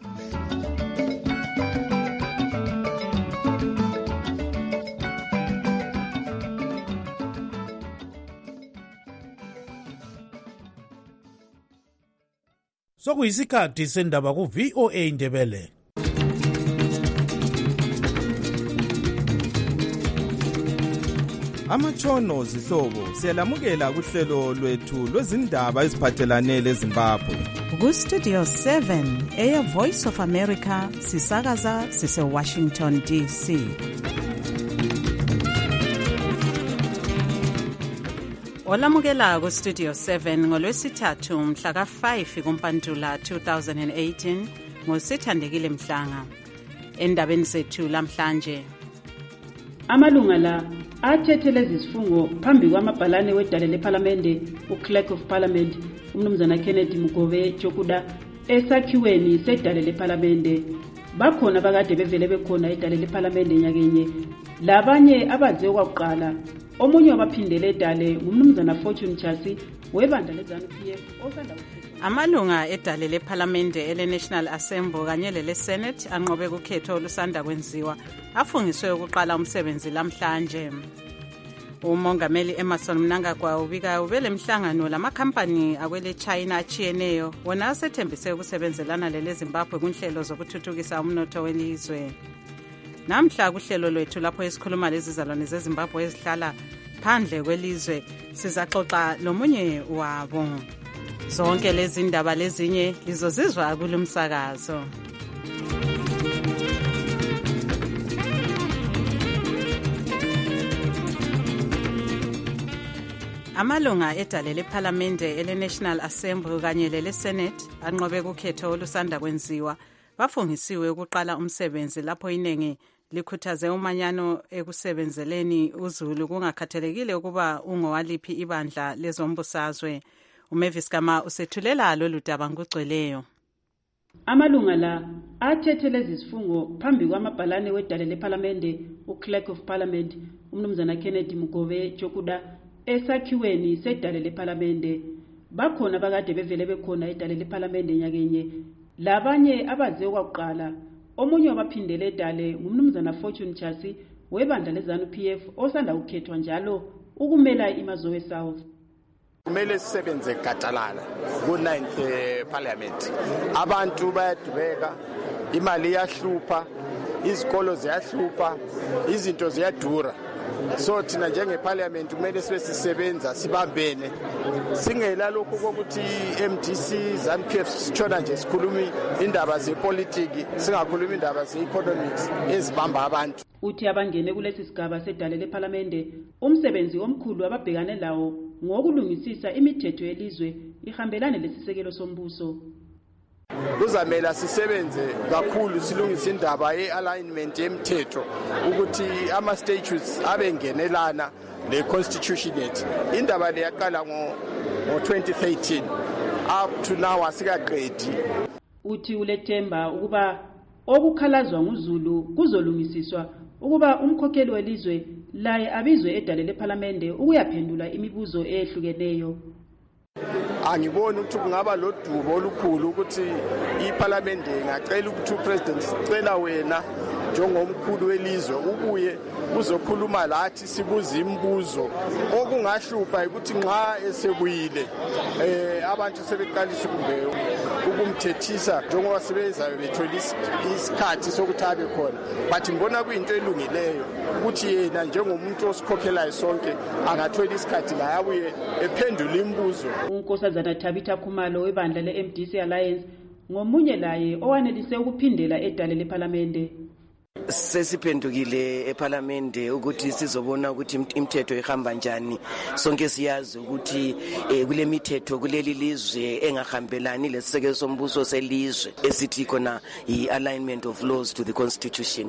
[SPEAKER 3] Sokuyisikhathi sendaba ku V O A Ndebele.
[SPEAKER 4] Amatshono zihlobo siyalamukela kuhlelo lwethu lwezindaba eziphathelane leZimbabwe.
[SPEAKER 2] Ku Studio seven eya Voice of America sisakaza sise Washington D C. Olamukela ku Studio seven ngolwesithathu mhla ka five kuMpantula two thousand eighteen ngosithandekile Mhlanga. Endabeni sethu lamhlanje,
[SPEAKER 8] amalunga la athetheleza isifungo phambi kwamabhalane wedale leParliament uClerk of Parliament umnumzana Kennedy Mugobe Chokuda esakhiweni sedale leParliament. Bakhona bakade bevele bekhona edale leParliament nyakenye, labanye abaze kwakuqala. Omunye wabaphindele edale ngumnumzana Fortune Chasi webandla leZANU P F osanda
[SPEAKER 2] amalunga edale leParliament ele National Assembly kanye lele Senate anqobe kukhetho olusanda kwenziwa afungiswe ukuqala umsebenzi lamhlanje. Umongameli Emerson Mnangagwa ubika ubele mhlangano lamakhampani akwele China achiyeneyo wona asethembise ukusebenzelana lele Zimbabwe kunhlelo zokuthuthukisa umnotho welizwe. Namhla kuhlelo lwethu lapho esikhuluma lezizalwane zeZimbabwe ezihlala phandle kwelizwe sizaxoxa lomunye wabo. Zonke lezi ndaba lezinye lizozizwa kulumsakazo. Amalunga edale leParliament ele National Assembly kanye lele Senate anqobe kukhetho olusanda kwenziwa bafungisiwe ukuqala umsebenzi lapho inengi likhuthaze umanyano ekusebenzeleni uZulu kungakhathalekile ukuba ungowaliphi ibandla lezombusazwe. uMavis Kama usethulela lolu daba ngugcweleyo.
[SPEAKER 8] Amalunga la athetheleza isifungo phambi kwamabhalane wedale leParliament uClerk of Parliament umnumzana Kennedy Mugobe Chokuda esakhiweni sedale leParliament. Bakhona bakade bevele bekhona edale leParliament nyakenye, labanye abaze kwakuqala. Omunye wabaphindele edale ngumnumzana Fortune Chasi webandla leZANU P F osanda kukhethwa njalo ukumela iMazowe South.
[SPEAKER 7] Kumele sisebenze gatalala ku ninth Parliament. Abantu bayadubeka, imali iyahlupa, izikolo ziyahlupha, izinto ziyadura. So thina njengeParliament kumele sibe sisebenza sibambene. Singela lokho kokuthi M D C ZANU P F sitshona nje sikhulumi indaba zepolitiki, singakhulumi indaba zeeconomics ezibamba abantu.
[SPEAKER 8] Uthi abangene kulesi sigaba sedale leParliament umsebenzi omkhulu ababhekane lawo ngokulungisisa imithetho yelizwe ihambelane lesisekelo sombuso.
[SPEAKER 7] Kuzamela sisebenze kakhulu silungisa indaba ye-alignment yemthetho ukuthi ama-statutes abengenelana ne-constitution yethu. Indaba le yaqala ngo twenty thirteen up to now asikaqedi.
[SPEAKER 8] Uthi ulethemba ukuba okukhalazwa nguZulu kuzolungisiswa ukuba umkhokheli welizwe laye abizwe edale leParliament ukuyaphendula imibuzo ehlukeneyo.
[SPEAKER 7] Angiboni ukuthi kungaba lodubo olukhulu ukuthi iParliament ingacela ukuthi uPresident sicela wena njengomkhulu welizwe ubuye uzokhuluma lathi sibuza imibuzo. Okungahlupha ukuthi nxa esebuyile eh abantu sebeqalisa kumbe ukumthethisa njengoba sebeza bethola isikhathi sokuthi abe khona, but ngibona kuyinto elungileyo ukuthi yena njengomuntu osikhokhelayo sonke angathola isikhathi la abuye ephendula imibuzo.
[SPEAKER 8] uNkosazana Thabitha Khumalo webandla le-M D C Alliance ngomunye laye owanelise ukuphindela edale leParliament.
[SPEAKER 24] Sesiphendukile eParliament ukuthi sizobona ukuthi imithetho ihamba njani. Sonke siyazi ukuthi kule mithetho kuleli lizwe engahambelani lesisekelo sombuso selizwe esithi khona i-alignment of laws to the constitution.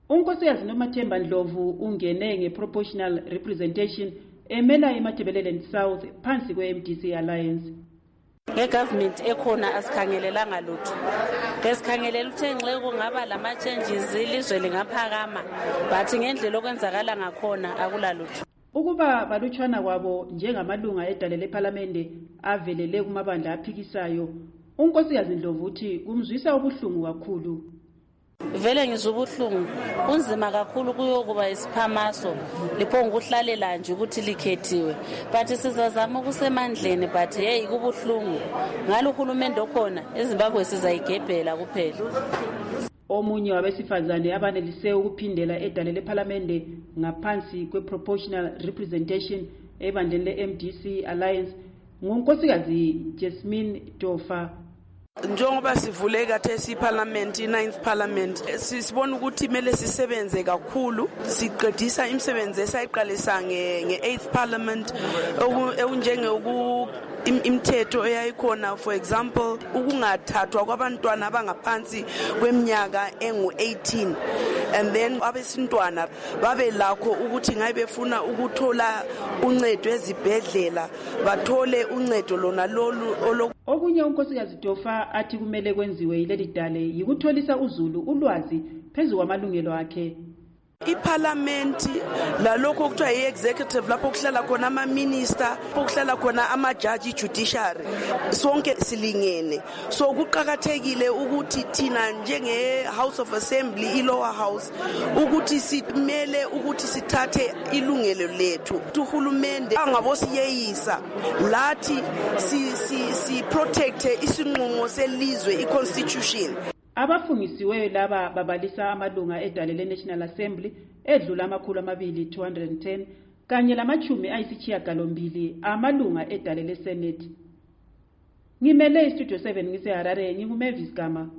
[SPEAKER 8] unkosikazi Nomathemba Ndlovu ungene nge-proportional representation emela iMatabeleland South phansi kwe-M D C Alliance.
[SPEAKER 6] Nge-government ekhona asikhangelelanga lutho. Besikhangelela ukuthi ngenxa kungaba lama-changes ilizwe lingaphakama, but ngendlela okwenzakala ngakhona akula lutho.
[SPEAKER 8] Ukuba balutshwana kwabo njengamalunga edale lephalamende avelele kumabandla aphikisayo, unkosikazi Ndlovu uthi kumzwisa ubuhlungu kakhulu.
[SPEAKER 6] Vele ngizwa ubuhlungu kunzima kakhulu kuyokuba isiphamaso lipho ngokuhlalela nje ukuthi likhethiwe, but sizazama ukusemandleni, but hey kubuhlungu ngalo uhulumende okhona eZimbabwe sizayigebhela kuphela.
[SPEAKER 8] Omunye wabesifazane abanelise ukuphindela edale lephalamende ngaphansi kwe-proportional representation ebandleni le-M D C Alliance ngunkosikazi Jasmine Tofa.
[SPEAKER 9] Njengoba sivule kathesi iParliament i-ninth Parliament sisibona ukuthi kumele sisebenze kakhulu siqedisa imisebenzi esayiqalisa nge-eighth Parliament okunjenge uku imithetho eyayikhona, for example ukungathathwa kwabantwana abangaphansi kweminyaka engu eighteen, and then abesintwana babe lakho ukuthi ngabe befuna ukuthola uncedo ezibhedlela bathole uncedo lona lolu.
[SPEAKER 8] Okunye unkosikazi Tofa athi kumele kwenziwe yileli dale yikutholisa uzulu ulwazi phezu kwamalungelo akhe.
[SPEAKER 9] iParliament lalokho okuthiwa i-executive lapho kuhlala khona ama-minister, kuhlala khona ama-judge, judiciary, sonke silingene. So kuqakathekile ukuthi thina njenge-House of Assembly, i-lower house, ukuthi simele ukuthi sithathe ilungelo lethu. Uhulumende angabosiyeyisa lathi si-protecte isinqumo selizwe, i-constitution.
[SPEAKER 8] Abafungisiweyo laba babalisa amalunga edale le-National Assembly edlula amakhulu amabili two hundred ten kanye lamachumi ayisishiyagalombili amalunga edale le-Senate. Ngimele iStudio seven ngiseHarare, nginguMavis Gama.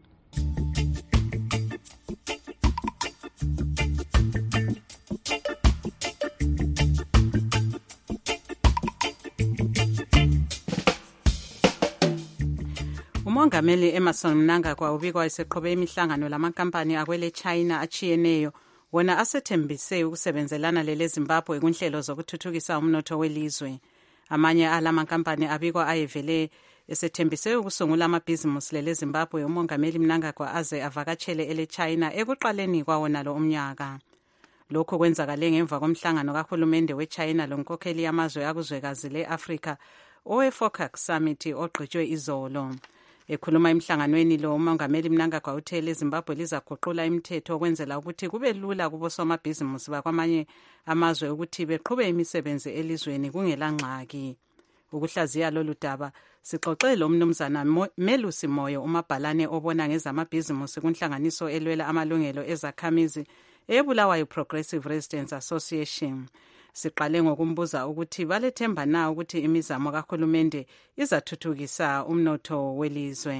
[SPEAKER 10] Umongameli Emmerson Mnangagwa ubikwa eseqhobe imihlangano lamankampani akwele China achiyeneyo wona asethembise ukusebenzelana lele Zimbabwe kunhlelo zokuthuthukisa umnotho welizwe. Amanye alamankampani abikwa ayevele esethembise ukusungula amabhizimusi lele Zimbabwe umongameli Mnangagwa aze avakatshele ele China ekuqaleni kwawona lo umnyaka. Lokho kwenzakale ngemva komhlangano kahulumende weChina lonkokheli yamazwe akuzwekazi le-Afrika owe-FOCAC Summit ogqitshwe izolo. Ekhuluma emhlanganweni lo umongameli Mnangagwa uthe leZimbabwe lizaguqula imithetho ukwenzela ukuthi kube lula kubo somabhizimusi bakwamanye amazwe ukuthi beqhube imisebenzi elizweni kungela ngxaki. Ukuhlaziya lolu daba sixoxe lo mnumzana Melusi Moyo umabhalane obona ngezamabhizimusi kunhlanganiso elwela amalungelo ezakhamizi eBulawayo Progressive Residents Association. Siqale ngokumbuza ukuthi balethemba na ukuthi imizamo kahulumende izathuthukisa umnotho welizwe.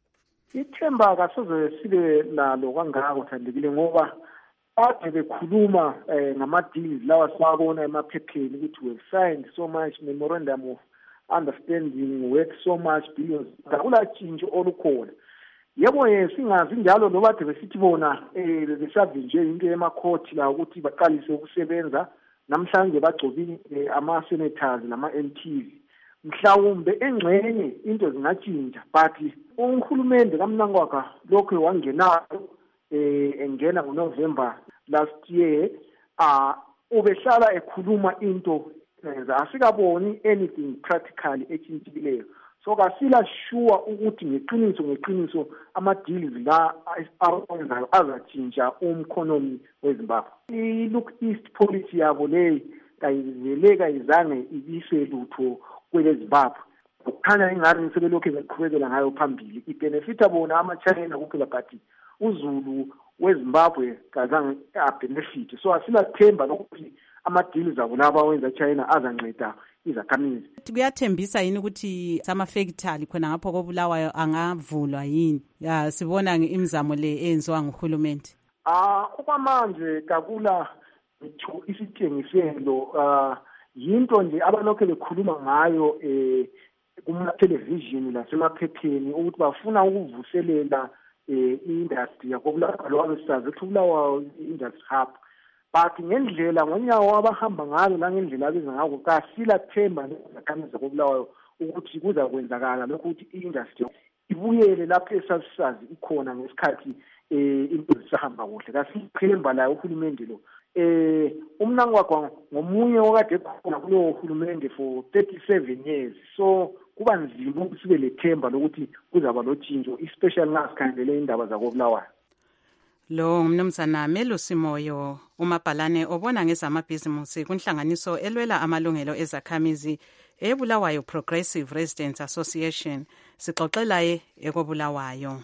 [SPEAKER 11] Ithemba kasoze sibe nalo kangaka uthandekile ngoba ade bekhuluma ngama-deals lawa siwabona emaphepheni ukuthi we signed so much memorandum of understanding worth so much billions. Akula tshintsho olukhona. Yebo singazi njalo noba ade besithi bona besavinje into emakhoti la ukuthi baqalise ukusebenza. Namhlanje bagcobile ama-senators nama-M Ps mhlawumbe engxenye into zingatshintsha, but uhulumende kaMnangagwa lokho wangenayo engena ngoNovember last year ah ubehlala ekhuluma into enza asikaboni anything practically etshintshileyo. So kasila sure ukuthi ngeqiniso ngeqiniso ama-deals la awenzayo azatshintsha umkhonomi weZimbabwe. I-Look East policy yabo le kayivele kayizange ibise lutho kwele Zimbabwe. Kukhanya ingani sebelokhu beqhubekela ngayo phambili. Ibenefita bona ama-China kuphela but uZulu weZimbabwe kazange abenefit. So asila themba lokuthi ama-deals abo laba wenza China azanceda izakhamizi.
[SPEAKER 10] Kuyathembisa yini ukuthi ama-factory khona ngapho koBulawayo angavulwa yini? Ya sibona imizamo le eyenziwa nguhulumende.
[SPEAKER 11] Ah okwamanje kakula isitshengiselo ah yinto nje abalokho bekhuluma ngayo eh kuma television lasemaphepheni ukuthi bafuna ukuvuselela eh industry yakobulawayo sisazi ukuthi ubulawayo industry hub but ngendlela ngonyawo abahamba ngayo la ngendlela abenza ngako kasila themba nezakhamisi zakobulawayo ukuthi kuza kwenzakala lokho ukuthi i-industry ibuyele lapho esasisazi ikhona ngesikhathi eh into zisahamba kuhle kasiphemba la uhulumende lo eh umnangwagwa ngomunye okade khona kulo uhulumende for thirty-seven years so kuba nzima ukuthi sibe lethemba lokuthi kuzaba lotshintsho especially ngasikhandele indaba zakobulawayo.
[SPEAKER 10] Lo mnumzana Melusi Moyo umabhalane obona ngezamabhizimusi kunhlanganiso elwela amalungelo ezakhamizi eBulawayo Progressive Residents Association sixoxelaye ekobulawayo.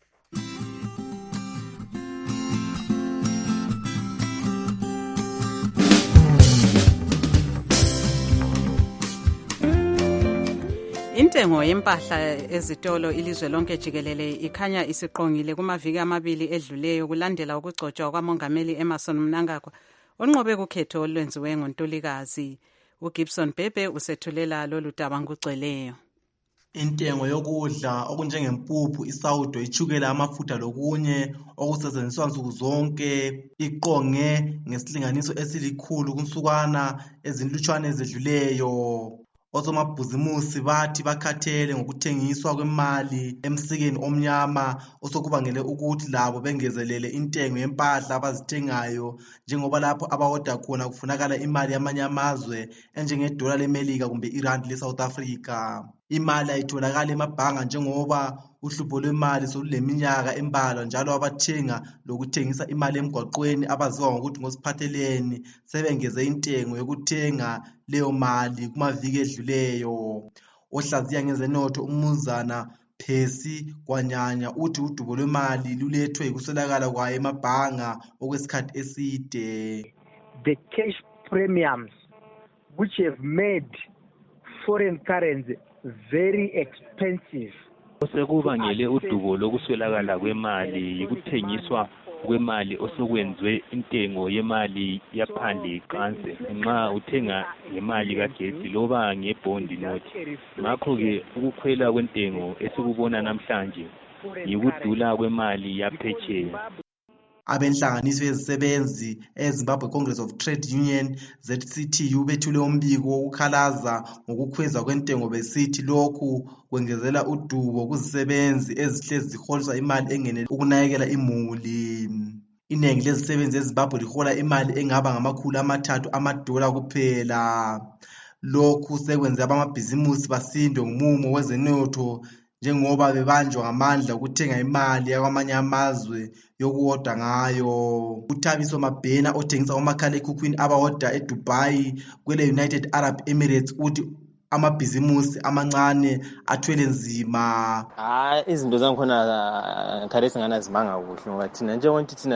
[SPEAKER 10] Intengo yempahla ezitolo ilizwe lonke jikelele ikhanya isiqongile kumaviki amabili edluleyo kulandela ukugcotshwa kwamongameli Emmerson Mnangagwa onqobe kukhetho olwenziwe ngoNtulikazi. uGibson Bebe usethulela lolu daba ngugcweleyo.
[SPEAKER 12] Intengo yokudla okunjengempuphu, isawudo, ichukela, amafutha lokunye okusetshenziswa nsuku zonke iqonge ngesilinganiso esilikhulu kunsukwana ezinhlutshwane ezedluleyo. Osomabhizimusi bathi bakhathele ngokuthengiswa kwemali emsikeni omnyama osokubangele ukuthi labo bengezelele intengo yempahla abazithengayo njengoba lapho abawoda khona kufunakala imali yamanye amazwe enjengedola leMelika kumbe irandi leSouth Africa. Imali ayitholakala emabhanga njengoba uhlupho lwemali soluleminyaka embalwa njalo abathenga lokuthengisa imali emgwaqweni abaziwa ngokuthi ngosiphatheleni sebengeze intengo yokuthenga leyo mali kumaviki edluleyo. Ohlaziya ngezenotho umnumzana Phesi Kwanyanya uthi udubo lwemali lulethwe yikuswelakala kwayo emabhanga okwesikhathi eside.
[SPEAKER 13] The cash premiums which have made foreign currency very expensive.
[SPEAKER 14] Osekubangele udubo lokuswelakala kwemali yikuthengiswa kwemali osokwenziwe intengo yemali yaphandle iqanse nxa uthenga ngemali kagesi loba ngebhondi nothi. Ngakho-ke ukukhwela kwentengo esikubona namhlanje yikudula kwemali yaphetsheya.
[SPEAKER 12] Abenhlanganiso yezisebenzi eZimbabwe Congress of Trade Union Z C T U bethule umbiko wokukhalaza ngokukhweza kwentengo besithi lokhu kwengezela udubo kuzisebenzi ezihlezi ziholiswa imali engenele ukunakekela imuli. Inengi lezisebenzi eZimbabwe lihola imali engaba ngamakhulu amathathu amadola kuphela. Lokhu sekwenze abamabhizimusi basindwe ngumumo wezenotho njengoba bebanjwa ngamandla ukuthenga imali yakwamanye amazwe yokuwoda ngayo. uThabiso Mabhena othengisa umakhala ekhukhwini abawoda eDubai kwele United Arab Emirates uthi amabhizimusi amancane athwele nzima.
[SPEAKER 17] Hayi izinto zangikhona khare singana zimanga kuhle ngoba thina njengokuthi thina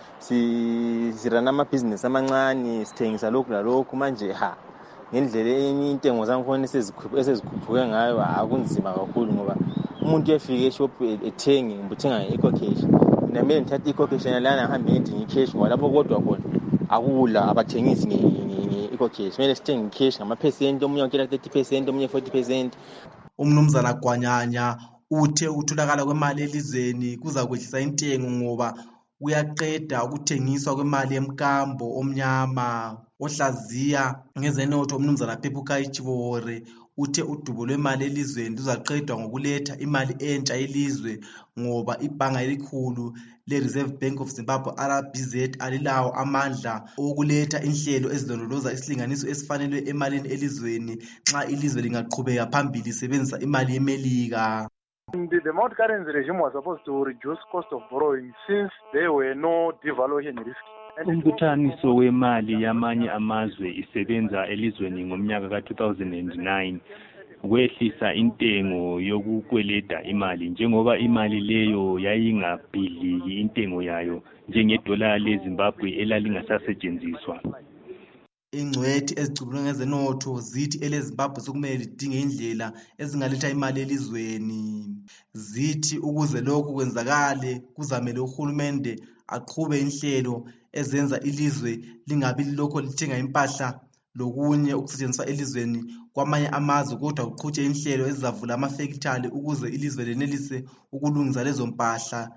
[SPEAKER 17] si sirana amabhizinisi amancane sithengisa lokhu lalokhu manje ha ngendlela enye intengo zangikhona esezikhuphuke ngayo akunzima kakhulu ngoba umuntu uyafika eshop ethenge ngibuthenga eco cash namele ngithatha eco cash lana ngihambe ngidinga icash ngoba lapho kodwa khona akula abathengisi nge-eco cash kumele sithenge cash ngamaphesenti omunye ukela thirty percent omunye forty percent.
[SPEAKER 12] Umnumzana Gwanyanya uthe ukutholakala kwemali elizweni kuza kwehlisa intengo ngoba kuyaqeda ukuthengiswa kwemali emkambo omnyama. Ohlaziya ngezenotho umnumzana Pepukai Chibore uthe udubo lwemali elizweni luzaqedwa ngokuletha imali entsha elizwe ngoba ibhanga elikhulu le-Reserve Bank of Zimbabwe R B Z alilawo amandla okuletha inhlelo ezilondoloza isilinganiso esifanelwe emalini elizweni nxa ilizwe lingaqhubeka phambili lisebenzisa imali yeMelika.
[SPEAKER 25] The, the Mount currency regime was supposed to reduce cost of borrowing since there were no devaluation risks.
[SPEAKER 14] Umbuthaniso wemali yamanye amazwe isebenza elizweni ngomnyaka ka two thousand nine kwehlisa intengo yokukweleda imali njengoba imali leyo yayingabhidliki intengo yayo njengedola leZimbabwe elalingasasetshenziswa.
[SPEAKER 12] Ingcwethi ezicubulwe ngezenotho zithi eleZimbabwe sokumele lidinge indlela ezingaletha imali elizweni. Zithi ukuze lokhu kwenzakale kuzamele uhulumende aqhube inhlelo ezenza ilizwe lingabi lokho lithenga impahla lokunye ukusetshenziswa elizweni kwamanye amazwe kodwa uqhuthe inhlelo ezizavula amafekithali ukuze ilizwe lenelise ukulungisa lezo mpahla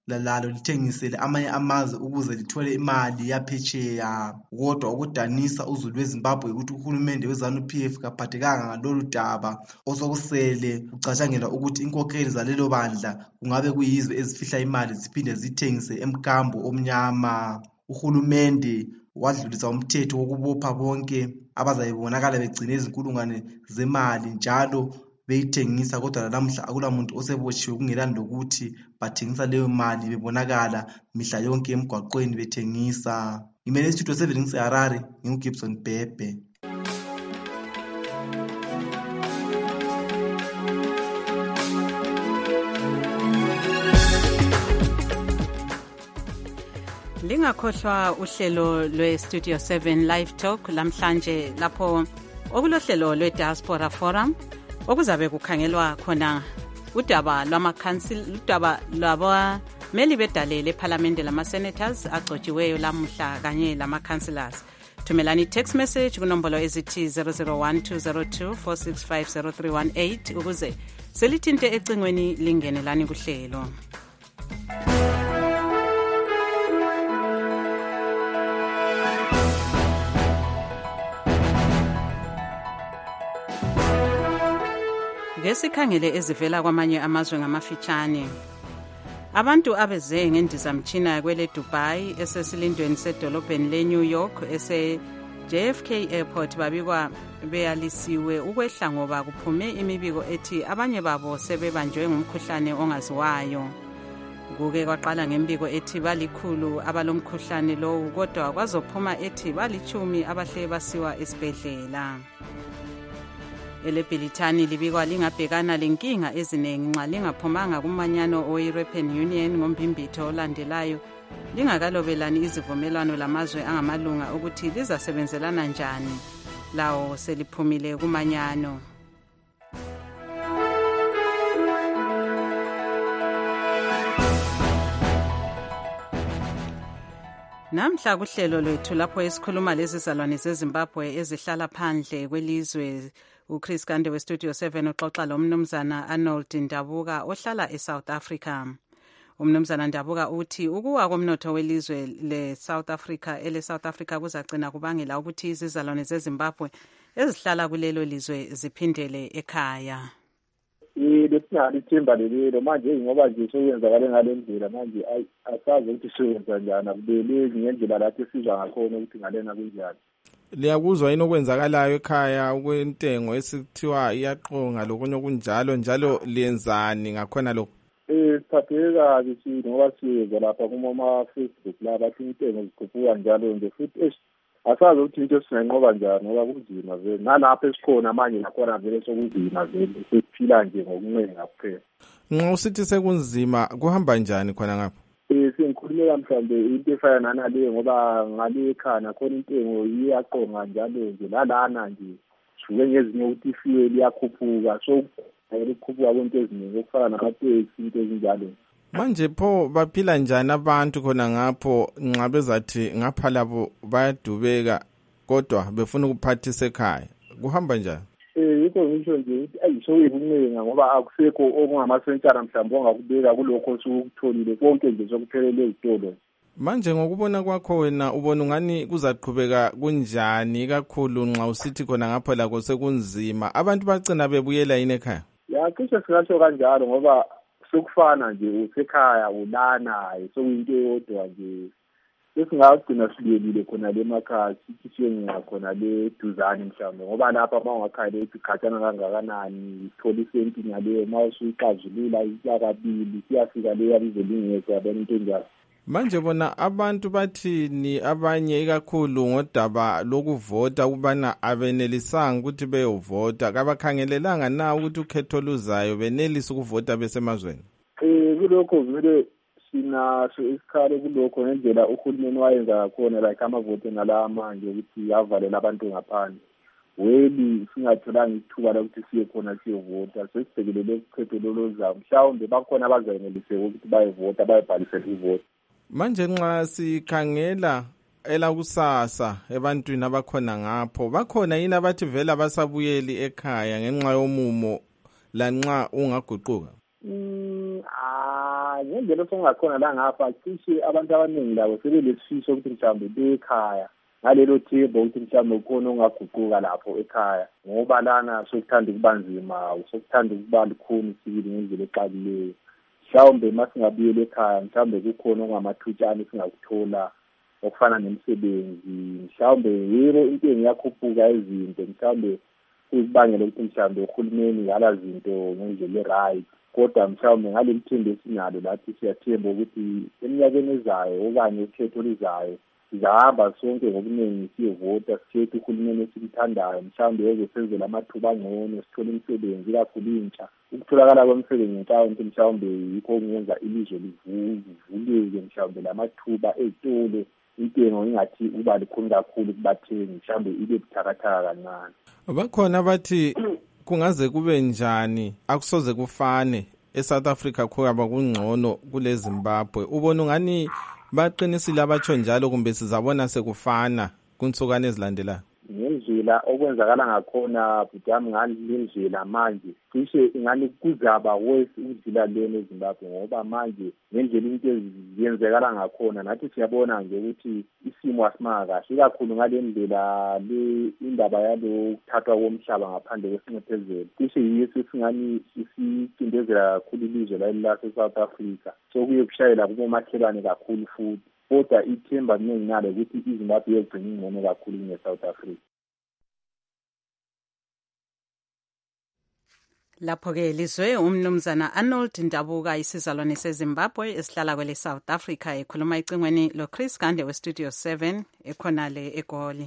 [SPEAKER 12] lalalo lithengisele amanye amazwe ukuze lithole imali yaphetsheya. Kodwa ukudanisa uzulu weZimbabwe ukuthi uhulumende we-ZANU-P F kaphathekanga ngalolu daba osokusele kucatshangelwa ukuthi inkokheli zalelo bandla kungabe kuyizwe ezifihla imali ziphinde zithengise emkambo omnyama. Uhulumende wadlulisa umthetho wokubopha bonke abazayibonakala begcine izinkulungwane zemali njalo beyithengisa, kodwa lalamhla akulamuntu osebotshiwe kungelani lokuthi bathengisa leyo mali bebonakala mihla yonke emgwaqweni bethengisa. Ngimele istudio seven ngiseHarare, nginguGibson Bhebhe.
[SPEAKER 10] Lingakhohlwa uhlelo lwe-Studio seven Live Talk lamhlanje lapho okulohlelo lwe-Diaspora Forum okuzabe kukhangelwa khona udaba lwama-council udaba lwabameli bedale lephalamende lama-senators agcotshiweyo lamuhla kanye lama-councillors. Thumelani text message kunombolo ezithi zero zero one two zero two four six five zero three one eight ukuze selithinte ecingweni lingenelani kuhlelo. Ngesikhangele ezivela kwamanye amazwe ngamafitshane. Abantu abeze ngendizamtshina kwele Dubai esesilindweni sedolobheni le-New York ese-J F K Airport babikwa beyalisiwe ukwehla ngoba kuphume imibiko ethi abanye babo sebebanjwe ngumkhuhlane ongaziwayo. Kuke kwaqala ngembiko ethi balikhulu abalomkhuhlane lowo kodwa kwazophuma ethi balichumi abahle basiwa esibhedlela. Elebhilithani libikwa lingabhekana lenkinga eziningi nxa lingaphumanga kumanyano o-European Union ngombimbitho olandelayo lingakalobelani izivumelwano lamazwe angamalunga ukuthi lizasebenzelana njani lawo seliphumile kumanyano. Namhla kuhlelo lwethu lapho esikhuluma lezizalwane zeZimbabwe ezihlala phandle kwelizwe uChris Gande weStudio seven uxoxa lomnumzana Arnold Ndabuka ohlala eSouth Africa. Umnumzana Ndabuka uthi ukuwa komnotho welizwe leSouth Africa eleSouth Africa kuzagcina kubangela ukuthi izizalwane zeZimbabwe ezihlala kulelo lizwe ziphindele ekhaya.
[SPEAKER 11] Lesinalo ithemba lelo manje ngoba nje sokwenzakale ngalendlela manje asazi ukuthi soyenza njani akubelezi ngendlela lapho sizwa ngakhona ukuthi ngalena kunjani.
[SPEAKER 4] Liyakuzwa yini okwenzakalayo ekhaya ukwentengo esithiwa iyaqonga lokunye okunjalo njalo liyenzani ngakhona lokho?
[SPEAKER 11] Eh siphatheka kabi ngoba siyeza lapha kuma Facebook la bathi intengo zikhuphuka njalo nje futhi asazi ukuthi into singanqoba njani ngoba kunzima vele nalapha esikhona manje nakhona vele sokunzima vele siphila nje ngokuncenga kuphela.
[SPEAKER 4] Nxa usithi sekunzima kuhamba njani khona ngapha?
[SPEAKER 11] Eh sengikhulumela mhlambe into efana naleyo ngoba ngale ekhaya khona intengo iyaqonga njalo nje lalana nje shuke ngezinye ukuthi ifiwe liyakhuphuka so ayikhuphuka konke eziningi okufana namateksi into ezinjalo.
[SPEAKER 4] Manje pho baphila njani abantu khona ngapho nxa bezathi ngapha labo bayadubeka kodwa befuna ukuphathisa ekhaya kuhamba njani?
[SPEAKER 11] Eh yikho ngisho nje ukuthi ayisho ibuncenga ngoba akusekho okungamasentshana mhlawumbe ongakubeka kulokho sukutholile konke nje sokuphelele ezitolo.
[SPEAKER 4] Manje ngokubona kwakho wena ubona ngani kuzaqhubeka kunjani kakhulu nxa usithi khona ngapha lakho sekunzima abantu bagcina bebuyela yini ekhaya?
[SPEAKER 11] Ya cishe singasho kanjalo ngoba sokufana nje usekhaya ulana sokuyinto eyodwa nje sesingagcina sibuyelile khona le emakhaya sithishe ngakhona le duzane mhlawumbe ngoba lapha mawungakhaya lethi khatshana kangakanani ithola isenti ngaleyo mawusuyixazulula isakabili siyafika leyo yabize lingekho yabona into enjalo.
[SPEAKER 4] Manje bona abantu bathini abanye ikakhulu ngodaba lokuvota ukubana abenelisanga ukuthi beyovota kabakhangelelanga na ukuthi ukhetho luzayo benelisa ukuvota besemazweni?
[SPEAKER 11] Eh kulokho vele sinaso isikhalo kulokho ngendlela uhulumeni wayenza ngakhona like amavote ngala manje ukuthi avalela abantu ngaphandle. Weli singatholanga ithuba lokuthi siye khona siyovota sesibhekelele ukhetho loluzayo mhlawumbe bakhona abazayenelise ukuthi bayevota bayibhalisele ivoti.
[SPEAKER 4] Manje nxa sikhangela elakusasa ebantwini abakhona ngapho bakhona yini abathi vela basabuyeli ekhaya ngenxa yomumo lanxa ungaguquka?
[SPEAKER 11] Mm ah
[SPEAKER 25] ngendlela sokungakhona la ngapha cishe abantu abaningi labo sebelesifiso ukuthi mhlawumbe bekhaya ngalelo themba ukuthi mhlawumbe ukhona ongaguquka lapho ekhaya ngoba lana sokuthanda ukuba nzima sokuthanda ukuba likhuni sibili ngendlela exakileyo mhlawumbe masingabuyela ekhaya mhlawumbe kukhona ongamathutshana singakuthola okufana nemisebenzi mhlawumbe yebo intengo yakhuphuka izinto mhlawumbe kuzibangela ukuthi mhlawumbe uhulumeni ngala zinto ngendlela right kodwa mhlawumbe ngale mthembo esinalo lathi siyathemba ukuthi eminyakeni ezayo okanye ukhetho lizayo sizahamba sonke ngobuningi siyevota sikhethe uhulumeni esimthandayo mhlawumbe ezosenzela amathuba angcono sithole imisebenzi kakhulu intsha ukutholakala kwemisebenzi ngicabanga mhlawumbe yikho okungenza ilizwe livuleke mhlawumbe lamathuba ezitolo intengo ingathi uba likhulu kakhulu kubathengi mhlawumbe ibe buthakathaka kancane.
[SPEAKER 4] Bakhona abathi kungaze kube njani akusoze kufane eSouth Africa khona kungcono kule Zimbabwe ubona ngani baqinisile abatsho njalo kumbe sizabona sekufana kunsukane ezilandelayo
[SPEAKER 25] ngendlela okwenzakala ngakhona bujami ngalendlela manje cishe ingani kuzaba worse ukudlula lena eZimbabwe ngoba manje ngendlela into eziyenzekala ngakhona nathi siyabona nje ukuthi isimo asimanga kahle kakhulu ngalendlela le indaba yalo ukuthathwa komhlaba ngaphandle kwesinxephezelo cishe yiso singani sisicindezela kakhulu ilizwe la South Africa so kuye kushayela kubomakhelwane kakhulu futhi kodwa ithemba ninginalo ukuthi iZimbabwe yegcina ingcono kakhulu kuneSouth Africa.
[SPEAKER 10] Lapho-ke lizwe umnumzana Arnold Ndabuka isizalwane seZimbabwe esihlala kwele South Africa ekhuluma icingweni lo Chris Gande weStudio seven ekhonale eGoli.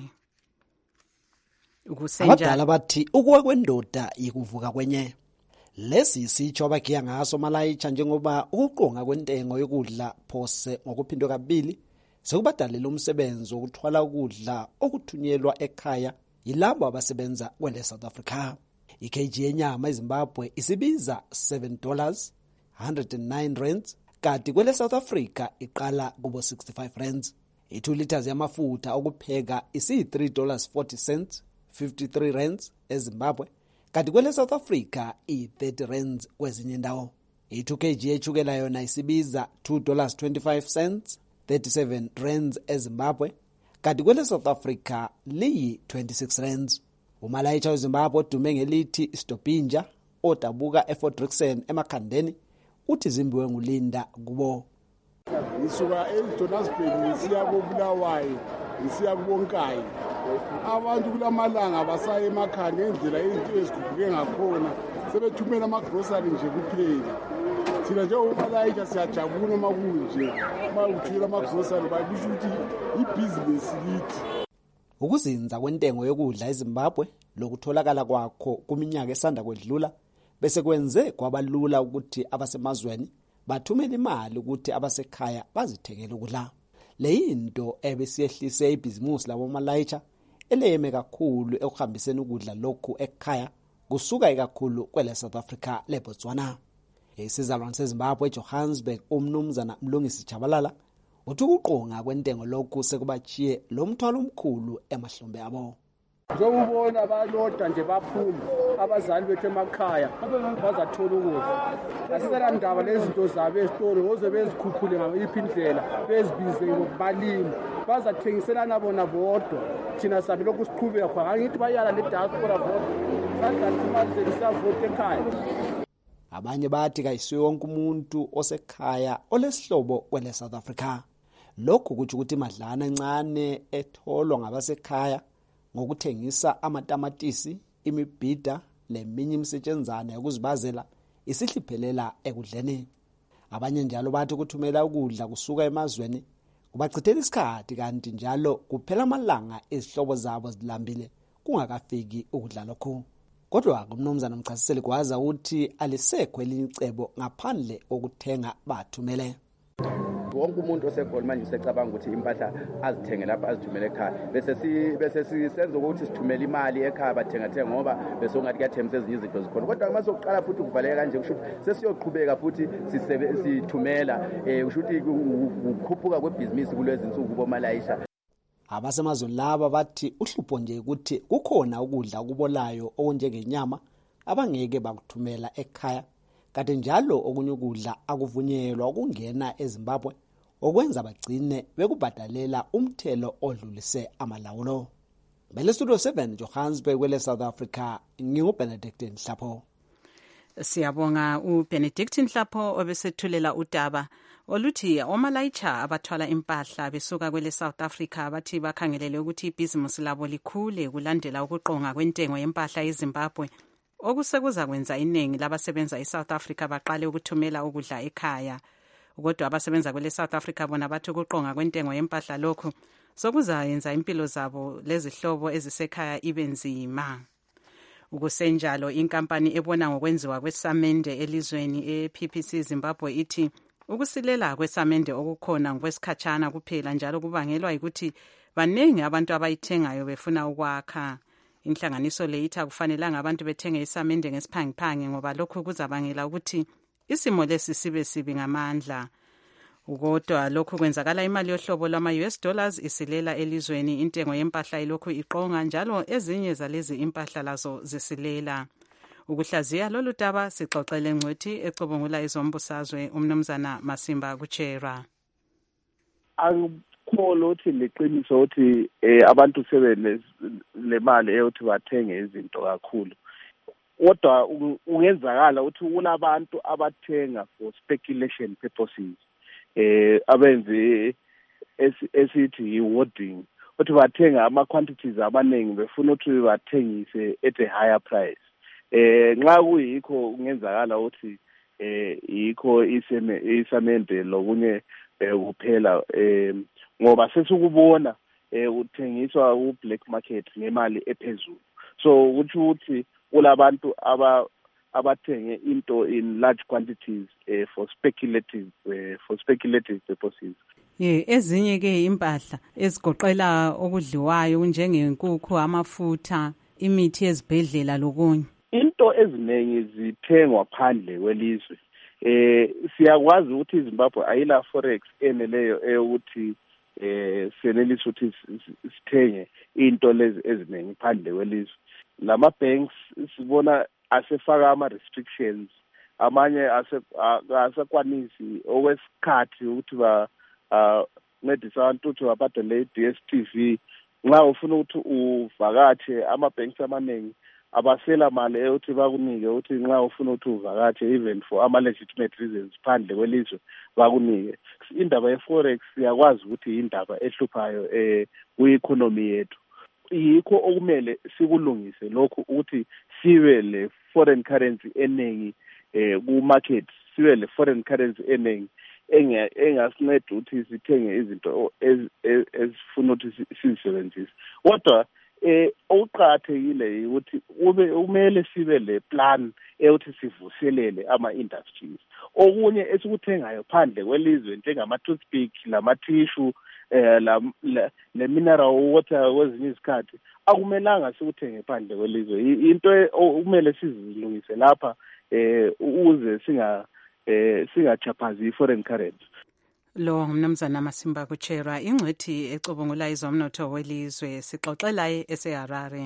[SPEAKER 1] Abadala bathi ukuwa kwendoda ikuvuka kwenye. Lesi sitsho abagiya ngaso malayitsha njengoba ukuqonga kwentengo yokudla phose ngokuphindwe kabili sekubadalela umsebenzi wokuthwala ukudla okuthunyelwa ekhaya yilabo abasebenza kwele South Africa. I-kg yenyama eZimbabwe isibiza seven dollars one hundred nine rands kanti kwele South Africa iqala kubo sixty-five rands. I-two liters yamafutha okupheka isi three dollars forty cents fifty-three rands eZimbabwe kanti kwele South Africa i-thirty rands kwezinye indawo. I-two kg yechukela yona isibiza two dollars twenty-five cents thirty-seven rands eZimbabwe kanti kwele South Africa liyi twenty-six rands. Umalayitsha weZimbabwe odume ngelithi Stopinja odabuka eFort Rixon emakhandeni uthi zimbiwe ngulinda kubo.
[SPEAKER 15] Ngisuka eJohannesburg ngisiya koBulawayo ngisiya kubonkayi. Abantu kulamalanga basaya emakhaya ngendlela izinto ezikhuphuke ngakhona sebethumela amagrocery nje kuphela. Thina nje umalayitsha siyajabula makunje bakuthula amagrocery bakusho ukuthi ibusiness lithi.
[SPEAKER 1] Ukuzinza kwentengo yokudla eZimbabwe lokutholakala kwakho kuminyaka esanda kwedlula bese kwenze kwabalula ukuthi abasemazweni bathumele imali ukuthi abasekhaya bazithengele ukudla. Le into ebesiyehlise ibhizimusi labo malayitsha eleme kakhulu ekuhambiseni ukudla lokhu ekhaya kusuka ikakhulu kwele South Africa le Botswana. Isizalwane seZimbabwe eJohannesburg umnumzana Mlungisi Chabalala uthi ukuqonga kwentengo lokhu sekubachiye lo mthwalo omkhulu emahlombe abo.
[SPEAKER 15] Njengobona abaloda nje baphuma abazali bethu emakhaya bazathola ukudla. Asisela ndaba lezinto zabo esitolo oze bezikhuphule ngayiphi indlela bezibize ngokubalimi bazathengiselana bona bodwa thina sabe lokhu siqhubeka khona angithi bayala le diaspora vote sadla imali zelisavote ekhaya.
[SPEAKER 1] Abanye bathi kayisiwe wonke umuntu osekhaya olesihlobo kwele South Africa. Lokhu kuthi ukuthi imadlana encane etholwa ngabasekhaya ngokuthengisa amatamatisi, imibhida leminye imisetshenzana yokuzibazela isihliphelela ekudleni. Abanye njalo bathi ukuthumela ukudla kusuka emazweni kubachithela isikhathi kanti njalo kuphela amalanga izihlobo zabo zilambile kungakafiki ukudla lokho. Kodwa umnumzana Mchasiseli kwaza uthi alisekho elinye icebo ngaphandle kokuthenga bathumele.
[SPEAKER 16] Wonke umuntu oseGoli manje usecabanga ukuthi impahla azithenge lapha azithumele ekhaya bese si bese sisenza ukuthi sithumele imali ekhaya bathenga thenga ngoba bese ungathi kuyathemisa ezinye izinto zikhona kodwa uma sokuqala futhi kuvaleka kanje kusho sesiyoqhubeka futhi sithumela eh kusho ukuthi ukukhuphuka kwebhizinisi kulezi insuku bomalayisha.
[SPEAKER 1] Abasemazweni laba bathi uhlupho nje ukuthi kukhona ukudla okubolayo okunjengenyama abangeke bakuthumela ekhaya kanti njalo okunye ukudla akuvunyelwa ukungena eZimbabwe okwenza bagcine bekubhadalela umthelo odlulise amalawulo. Bele Studio seven Johannesburg kwele South Africa, nginguBenedict Nhlapho.
[SPEAKER 10] Siyabonga uBenedict Nhlapho obesethulela udaba oluthi omalayitsha abathwala impahla besuka kwele South Africa bathi bakhangelele ukuthi ibhizimusi labo likhule kulandela ukuqonga kwentengo yempahla eZimbabwe okusekuza kwenza iningi labasebenza eSouth Africa baqale ukuthumela ukudla ekhaya. Kodwa abasebenza kwele South Africa bona bathi ukuqonga kwentengo yempahla lokho sokuzayenza impilo zabo lezihlobo ezisekhaya ibe nzima. Ukusenjalo inkampani ebona ngokwenziwa kwesamende elizweni e-P P C Zimbabwe ithi ukusilela kwesamende okukhona ngokwesikhatshana kuphela njalo kubangelwa ukuthi baningi abantu abayithengayo befuna ukwakha. Inhlanganiso le ithi akufanelanga abantu bethenge isamende ngesiphangiphangi ngoba lokhu kuzabangela ukuthi isimo lesi sibe sibi ngamandla. Ukodwa lokhu kwenzakala imali yohlobo lwama-U S dollars isilela elizweni, intengo yempahla ilokhu iqonga njalo ezinye zalezi impahla lazo zisilela. Ukuhlaziya lolu daba sixoxele ngcwethi ecubungula ezombusazwe umnumzana Masimba Kuchera.
[SPEAKER 18] Akukho ukuthi leqiniso ukuthi abantu sebe le mali eyokuthi bathenge izinto kakhulu. Kodwa ungenzakala ukuthi kunabantu abathenga for speculation purposes. Eh abenze esithi hoarding ukuthi bathenga ama quantities abaningi befuna ukuthi bathengise at a higher price. Eh nxa kuyikho kungenzakala ukuthi eh yikho iseme isamende lokunye kuphela eh ngoba sesikubona eh uthengiswa ku black market ngemali ephezulu. So ukuthi ukuthi kulabantu aba abathenge into in large quantities uh, for speculative uh, for speculative purposes.
[SPEAKER 10] Ye ezinye ke impahla ezigoqela okudliwayo njengenkukhu, amafutha, imithi ezibhedlela lokunye.
[SPEAKER 18] Into eziningi zithengwa phandle kwelizwe. Eh siyakwazi ukuthi iZimbabwe ayila forex eneleyo eyokuthi eh senelisa ukuthi sithenge into lezi eziningi phandle kwelizwe. Lama banks sibona asefaka ama restrictions, amanye asakwanisi okwesikhathi ukuthi ba ncedisa abantu ukuthi babhadale D S T V. Nxa ufuna ukuthi uvakathe ama banks amaningi abasela mali eyokuthi bakunike ukuthi nxa ufuna ukuthi uvakathe even for ama legitimate reasons phandle kwelizwe bakunike. Indaba ye forex siyakwazi ukuthi indaba ehluphayo eh ku-economy yethu. Yikho okumele sikulungise lokho ukuthi sibe le foreign currency eningi eh ku market, sibe le foreign currency eningi engasinceda ukuthi sithenge izinto ezifuna ukuthi sizisebenzise. Kodwa eh okuqhakathekile ukuthi ube kumele sibe le plan eyokuthi sivuselele ama industries. Okunye esikuthengayo phandle kwelizwe njengama toothpick, lama tissue, eh la le mineral water kwezinye izikhathi akumelanga sikuthenge phandle kwelizwe. Into okumele sizilungise lapha eh ukuze singa eh singachaphazi foreign currency.
[SPEAKER 10] Lo mnumzana Masimba Kuchera ingcwethi ecubungula izomnotho welizwe sixoxela eSeharare.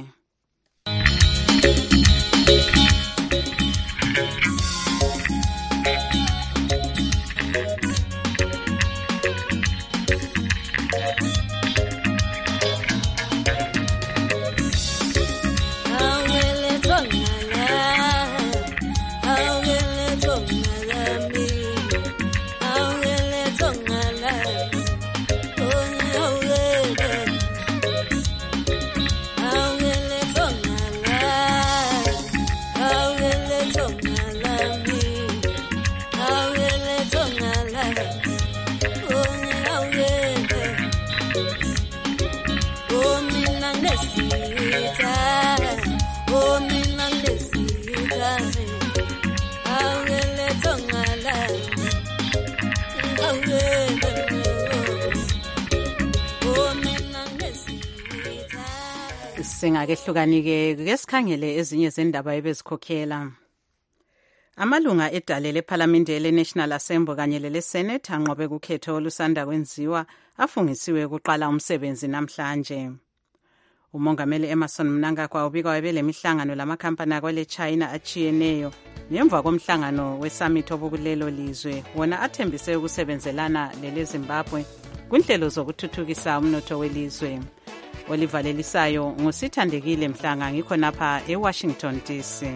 [SPEAKER 10] Singakehlukanike ke sikhangele ezinye zendaba ebezikhokhela. Amalunga edale lePhalamende le-National Assembly kanye lele-Senate anqobe kukhetho olusanda kwenziwa afungisiwe ukuqala umsebenzi namhlanje. umongameli Emerson Mnangagwa ubika wabele mihlangano lamakhampani akwele China achiyeneyo ngemva komhlangano wesummit obukulelo lizwe wona athembise ukusebenzelana lele Zimbabwe kwinhlelo zokuthuthukisa umnotho welizwe. Olivalelisayo ngusithandekile Mhlanga ngikho napha eWashington D C.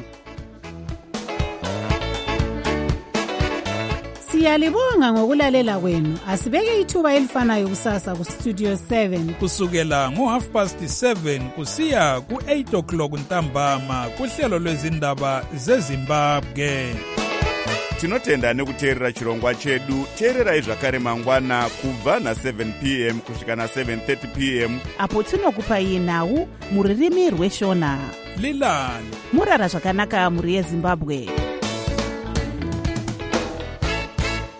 [SPEAKER 19] Siyalibonga ngokulalela kwenu. Asibeke ithuba elifanayo kusasa ku Studio seven
[SPEAKER 3] kusukela ngo half past seven kusiya ku eight o'clock ntambama kuhlelo lwezindaba zeZimbabwe.
[SPEAKER 20] Tinotenda nekuteerera chirongwa chedu. Teererai zvakare mangwana kubva na seven p m kusvika na seven thirty p m
[SPEAKER 2] apo tinokupai nhau muririmi rweshona.
[SPEAKER 3] Lilani
[SPEAKER 2] murara zvakanaka muri yeZimbabwe.